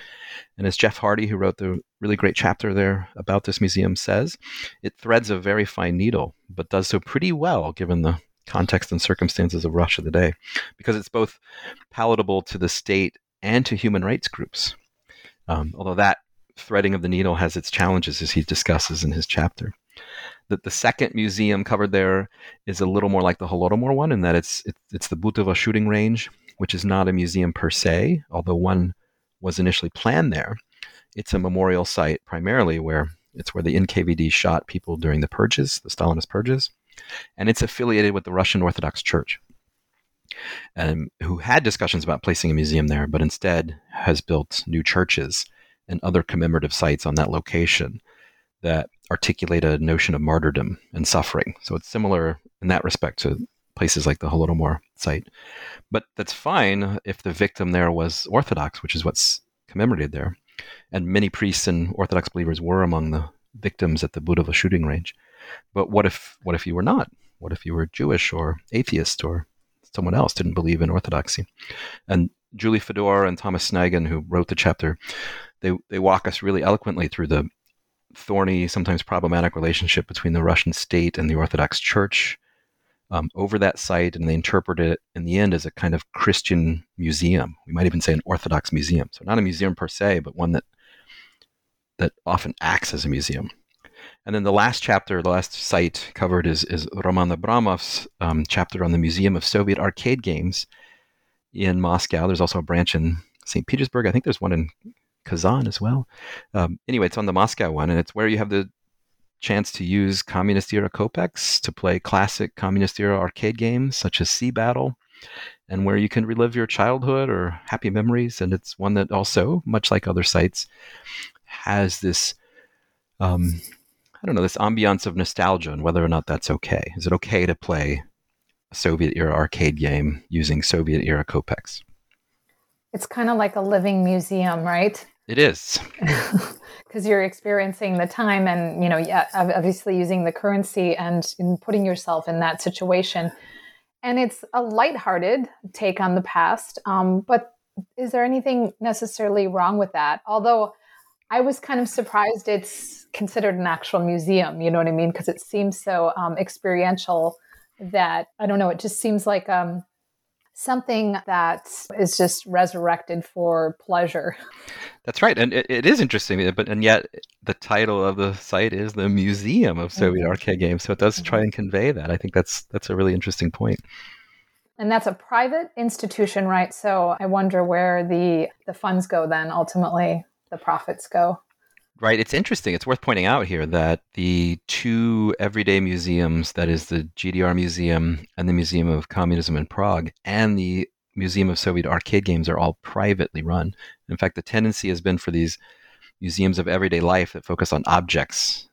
And as Jeff Hardy, who wrote the really great chapter there about this museum, says, it threads a very fine needle, but does so pretty well given the context and circumstances of Russia today, because it's both palatable to the state and to human rights groups. Although that threading of the needle has its challenges, as he discusses in his chapter. The second museum covered there is a little more like the Holodomor one, in that it's the Butova shooting range, which is not a museum per se, although one was initially planned there. It's a memorial site primarily where the NKVD shot people during the purges, the Stalinist purges, and it's affiliated with the Russian Orthodox Church, who had discussions about placing a museum there, but instead has built new churches and other commemorative sites on that location that articulate a notion of martyrdom and suffering. So it's similar in that respect to places like the Holodomor site. But that's fine if the victim there was Orthodox, which is what's commemorated there. And many priests and Orthodox believers were among the victims at the Butova shooting range. But what if you were not? What if you were Jewish or atheist or someone else didn't believe in Orthodoxy? And Julie Fedor and Thomas Snigan, who wrote the chapter, they walk us really eloquently through the thorny, sometimes problematic relationship between the Russian state and the Orthodox Church over that site, and they interpret it in the end as a kind of Christian museum. We might even say an Orthodox museum. So not a museum per se, but one that often acts as a museum. And then the last site covered is Roman Abramov's chapter on the Museum of Soviet Arcade Games in Moscow. There's also a branch in St. Petersburg. I think there's one in Kazan as well. Anyway, it's on the Moscow one, and it's where you have the chance to use communist-era kopecks to play classic communist-era arcade games such as Sea Battle, and where you can relive your childhood or happy memories. And it's one that also, much like other sites, has this, this ambiance of nostalgia, and whether or not that's okay. Is it okay to play a Soviet-era arcade game using Soviet-era kopecks? It's kind of like a living museum, right? It is. Because you're experiencing the time and, obviously using the currency and in putting yourself in that situation. And it's a lighthearted take on the past. But is there anything necessarily wrong with that? Although I was kind of surprised it's considered an actual museum, you know what I mean? Because it seems so experiential that, I don't know, it just seems like something that is just resurrected for pleasure. That's right. And it is interesting, and yet the title of the site is the Museum of Soviet Arcade Games. So it does try and convey that. I think that's a really interesting point. And that's a private institution, right? So I wonder where the funds go then, ultimately, the profits go. Right. It's interesting. It's worth pointing out here that the two everyday museums, that is the GDR Museum and the Museum of Communism in Prague, and the Museum of Soviet Arcade Games, are all privately run. In fact, the tendency has been for these museums of everyday life that focus on objects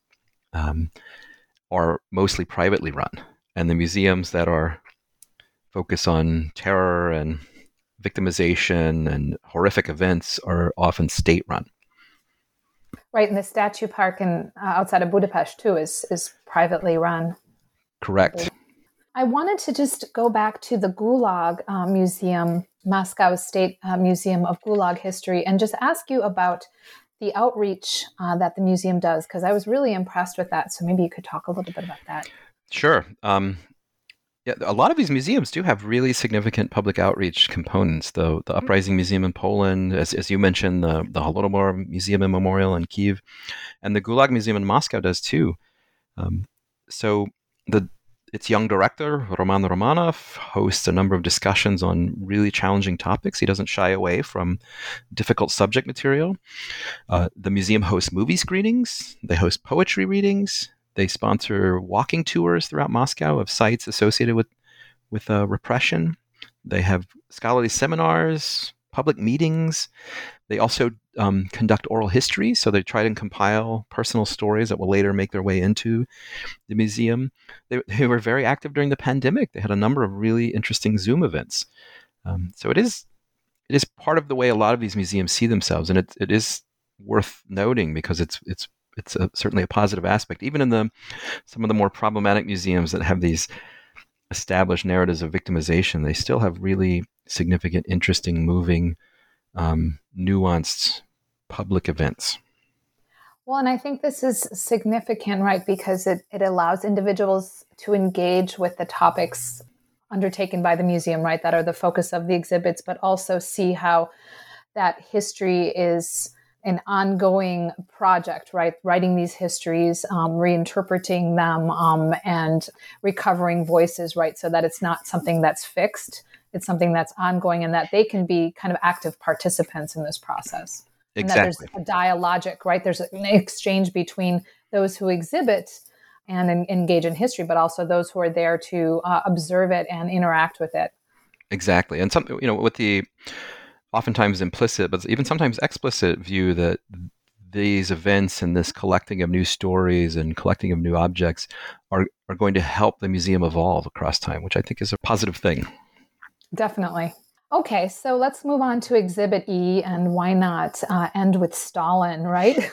are mostly privately run. And the museums that are focus on terror and victimization and horrific events are often state run. Right, and the statue park outside of Budapest, too, is privately run. Correct. I wanted to just go back to the Gulag Museum, Moscow State Museum of Gulag History, and just ask you about the outreach that the museum does, because I was really impressed with that. So maybe you could talk a little bit about that. Sure. Yeah, a lot of these museums do have really significant public outreach components. The Uprising Museum in Poland, as you mentioned, the Holodomor Museum and Memorial in Kyiv, and the Gulag Museum in Moscow does too. So its young director, Roman Romanov, hosts a number of discussions on really challenging topics. He doesn't shy away from difficult subject material. The museum hosts movie screenings. They host poetry readings. They sponsor walking tours throughout Moscow of sites associated with repression. They have scholarly seminars, public meetings. They also conduct oral history, so they try to compile personal stories that will later make their way into the museum. They were very active during the pandemic. They had a number of really interesting Zoom events. So it is part of the way a lot of these museums see themselves, and it is worth noting because it's certainly a positive aspect. Even in some of the more problematic museums that have these established narratives of victimization, they still have really significant, interesting, moving, nuanced public events. Well, and I think this is significant, right? Because it allows individuals to engage with the topics undertaken by the museum, right? That are the focus of the exhibits, but also see how that history is an ongoing project, right? Writing these histories, reinterpreting them, and recovering voices, right? So that it's not something that's fixed, it's something that's ongoing, and that they can be kind of active participants in this process. Exactly. And that there's a dialogic, right? There's an exchange between those who exhibit and engage in history, but also those who are there to observe it and interact with it. Exactly. And with the oftentimes implicit, but even sometimes explicit view that these events and this collecting of new stories and collecting of new objects are going to help the museum evolve across time, which I think is a positive thing. Definitely. Okay, so let's move on to Exhibit E, and why not end with Stalin, right?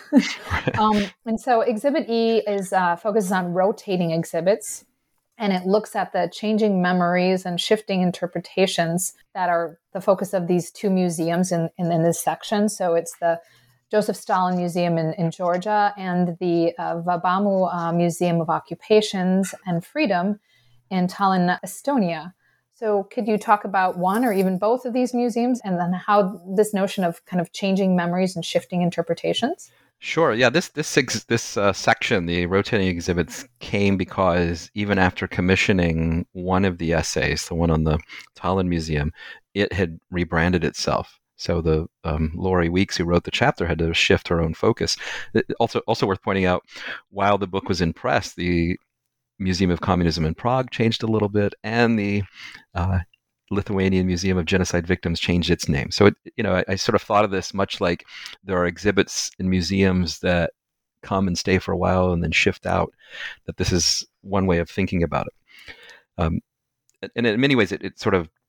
And so Exhibit E focuses on rotating exhibits, and it looks at the changing memories and shifting interpretations that are the focus of these two museums in this section. So it's the Joseph Stalin Museum in Georgia and the Vabamu Museum of Occupations and Freedom in Tallinn, Estonia. So could you talk about one or even both of these museums and then how this notion of kind of changing memories and shifting interpretations? Sure. Yeah. This section, the rotating exhibits, came because even after commissioning one of the essays, the one on the Tallinn Museum, it had rebranded itself. So the Laurie Weeks, who wrote the chapter, had to shift her own focus. Also worth pointing out, while the book was in press, the Museum of Communism in Prague changed a little bit, and the Lithuanian Museum of Genocide Victims changed its name. So, I sort of thought of this much like there are exhibits in museums that come and stay for a while and then shift out, that this is one way of thinking about it. And in many ways, it sort of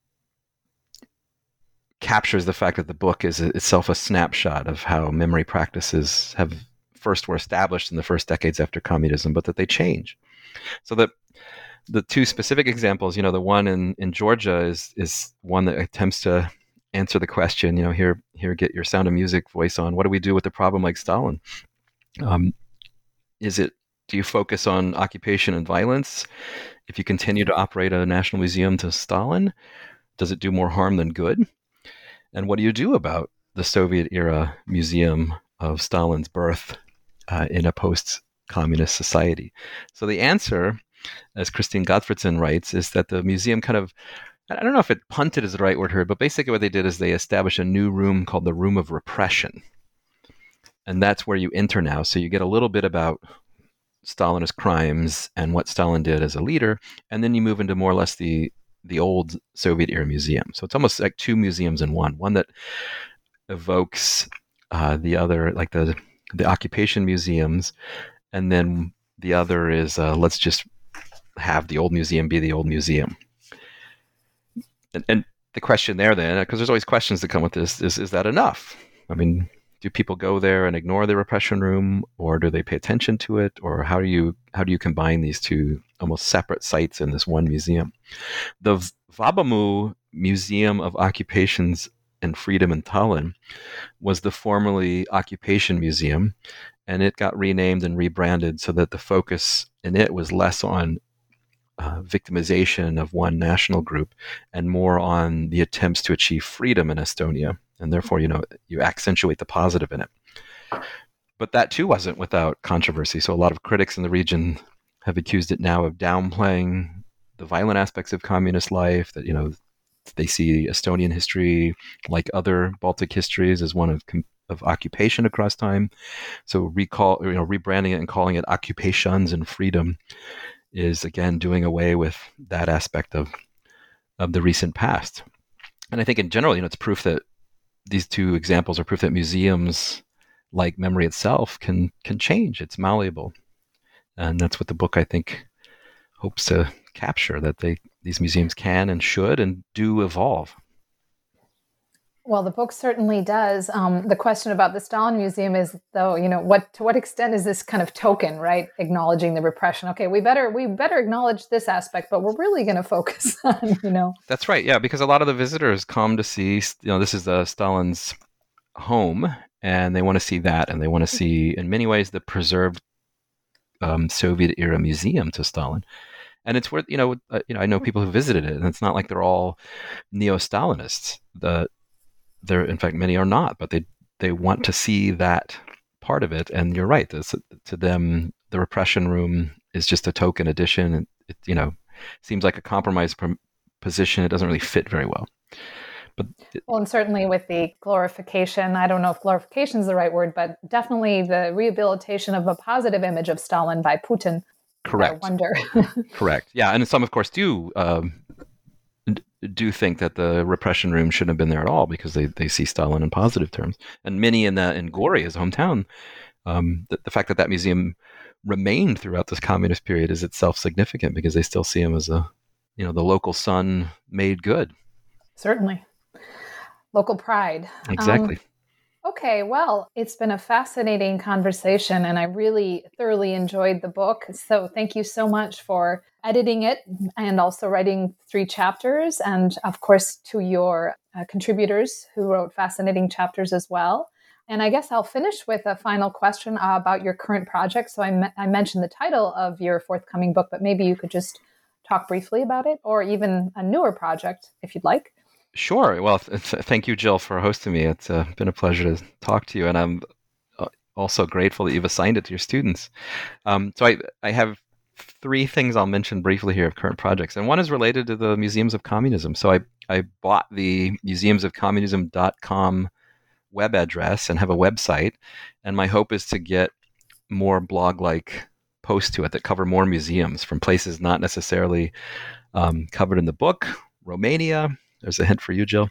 captures the fact that the book is itself a snapshot of how memory practices were established in the first decades after communism, but that they change. So the two specific examples, the one in Georgia is one that attempts to answer the question, here, get your Sound of Music voice on. What do we do with a problem like Stalin? Do you focus on occupation and violence? If you continue to operate a national museum to Stalin, does it do more harm than good? And what do you do about the Soviet era museum of Stalin's birth in a post-communist society? So the answer, as Christine Gottfredson writes, is that the museum kind of, I don't know if punted is the right word here, but basically what they did is they established a new room called the Room of Repression. And that's where you enter now. So you get a little bit about Stalinist crimes and what Stalin did as a leader, and then you move into more or less the old Soviet era museum. So it's almost like two museums in one that evokes the other, like the occupation museums, and then the other is let's just have the old museum be the old museum. And the question there then, because there's always questions that come with this, is that enough? I mean, do people go there and ignore the repression room, or do they pay attention to it, or how do you combine these two almost separate sites in this one museum? The Vabamu Museum of Occupations and Freedom in Tallinn was the formerly Occupation Museum, and it got renamed and rebranded so that the focus in it was less on victimization of one national group and more on the attempts to achieve freedom in Estonia. And therefore, you accentuate the positive in it. But that too wasn't without controversy. So a lot of critics in the region have accused it now of downplaying the violent aspects of communist life, that, they see Estonian history, like other Baltic histories, as one of occupation across time. So rebranding it and calling it Occupations and Freedom is, again, doing away with that aspect of the recent past. And I think in general, it's proof that these two examples are proof that museums, like memory itself, can change. It's malleable. And that's what the book, I think, hopes to capture, that these museums can and should and do evolve. Well, the book certainly does. The question about the Stalin Museum is, though, to what extent is this kind of token, right? Acknowledging the repression. Okay, we better acknowledge this aspect, but we're really going to focus on, That's right. Yeah, because a lot of the visitors come to see, this is Stalin's home, and they want to see that, and they want to see, in many ways, the preserved Soviet-era museum to Stalin. And it's worth, I know people who visited it, and it's not like they're all neo-Stalinists. There, in fact, many are not, but they want to see that part of it. And you're right, to them, the repression room is just a token addition. And it seems like a compromised position. It doesn't really fit very well. Well, and certainly with the glorification, I don't know if glorification is the right word, but definitely the rehabilitation of a positive image of Stalin by Putin. Correct. I wonder. Correct. Yeah, and some, of course, do think that the repression room shouldn't have been there at all because they see Stalin in positive terms. And many in Gori, his hometown, the fact that museum remained throughout this communist period is itself significant because they still see him as the local son made good. Certainly. Local pride. Exactly. Okay, well, it's been a fascinating conversation, and I really thoroughly enjoyed the book. So thank you so much for editing it and also writing 3 chapters. And of course, to your contributors who wrote fascinating chapters as well. And I guess I'll finish with a final question about your current project. So I mentioned the title of your forthcoming book, but maybe you could just talk briefly about it, or even a newer project if you'd like. Sure. Well, thank you, Jill, for hosting me. It's been a pleasure to talk to you, and I'm also grateful that you've assigned it to your students. So I have 3 things I'll mention briefly here of current projects, and one is related to the Museums of Communism. So I bought the museumsofcommunism.com web address and have a website, and my hope is to get more blog-like posts to it that cover more museums from places not necessarily covered in the book. Romania. There's a hint for you, Jill.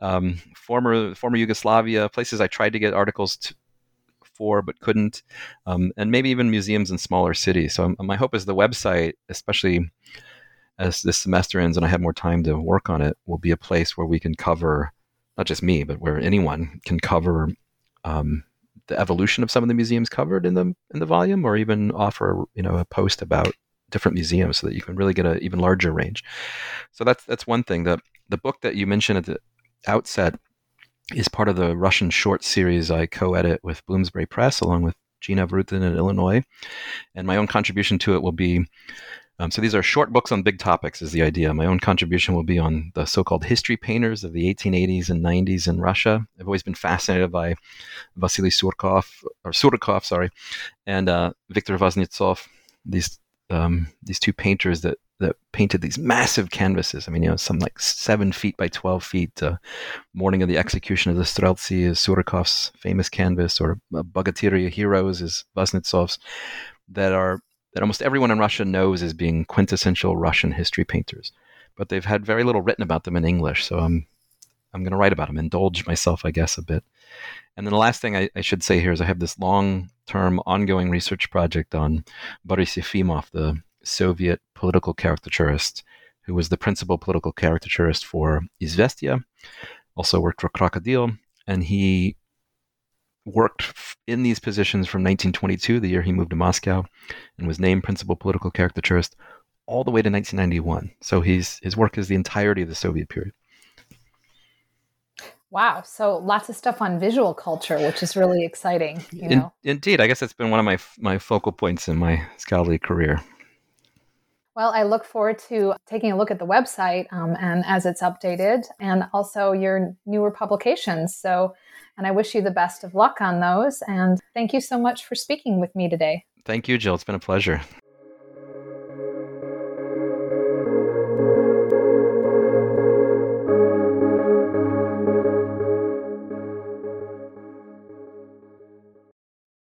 Former Yugoslavia, places I tried to get articles for but couldn't, and maybe even museums in smaller cities. So my hope is the website, especially as this semester ends and I have more time to work on it, will be a place where we can cover, not just me, but where anyone can cover the evolution of some of the museums covered in the volume, or even offer a post about different museums so that you can really get an even larger range. So that's one thing. The book that you mentioned at the outset is part of the Russian short series I co-edit with Bloomsbury Press, along with Gina Vrutin in Illinois. And my own contribution to it will be, so these are short books on big topics is the idea. My own contribution will be on the so-called history painters of the 1880s and 90s in Russia. I've always been fascinated by Vasily Surikov, and Viktor Vaznetsov, these 2 painters that painted these massive canvases. I mean, some like 7 feet by 12 feet. Morning of the Execution of the Streltsy is Surikov's famous canvas, or Bogatyria Heroes is Vaznetsov's, that almost everyone in Russia knows as being quintessential Russian history painters. But they've had very little written about them in English, so I'm going to write about them, indulge myself, I guess, a bit. And then the last thing I should say here is I have this long-term ongoing research project on Boris Yefimov, the Soviet political caricaturist, who was the principal political caricaturist for Izvestia, also worked for Krokodil, and he worked in these positions from 1922, the year he moved to Moscow, and was named principal political caricaturist all the way to 1991. So his work is the entirety of the Soviet period. Wow. So lots of stuff on visual culture, which is really exciting. Indeed. I guess it's been one of my focal points in my scholarly career. Well, I look forward to taking a look at the website and as it's updated, and also your newer publications. And I wish you the best of luck on those. And thank you so much for speaking with me today. Thank you, Jill. It's been a pleasure.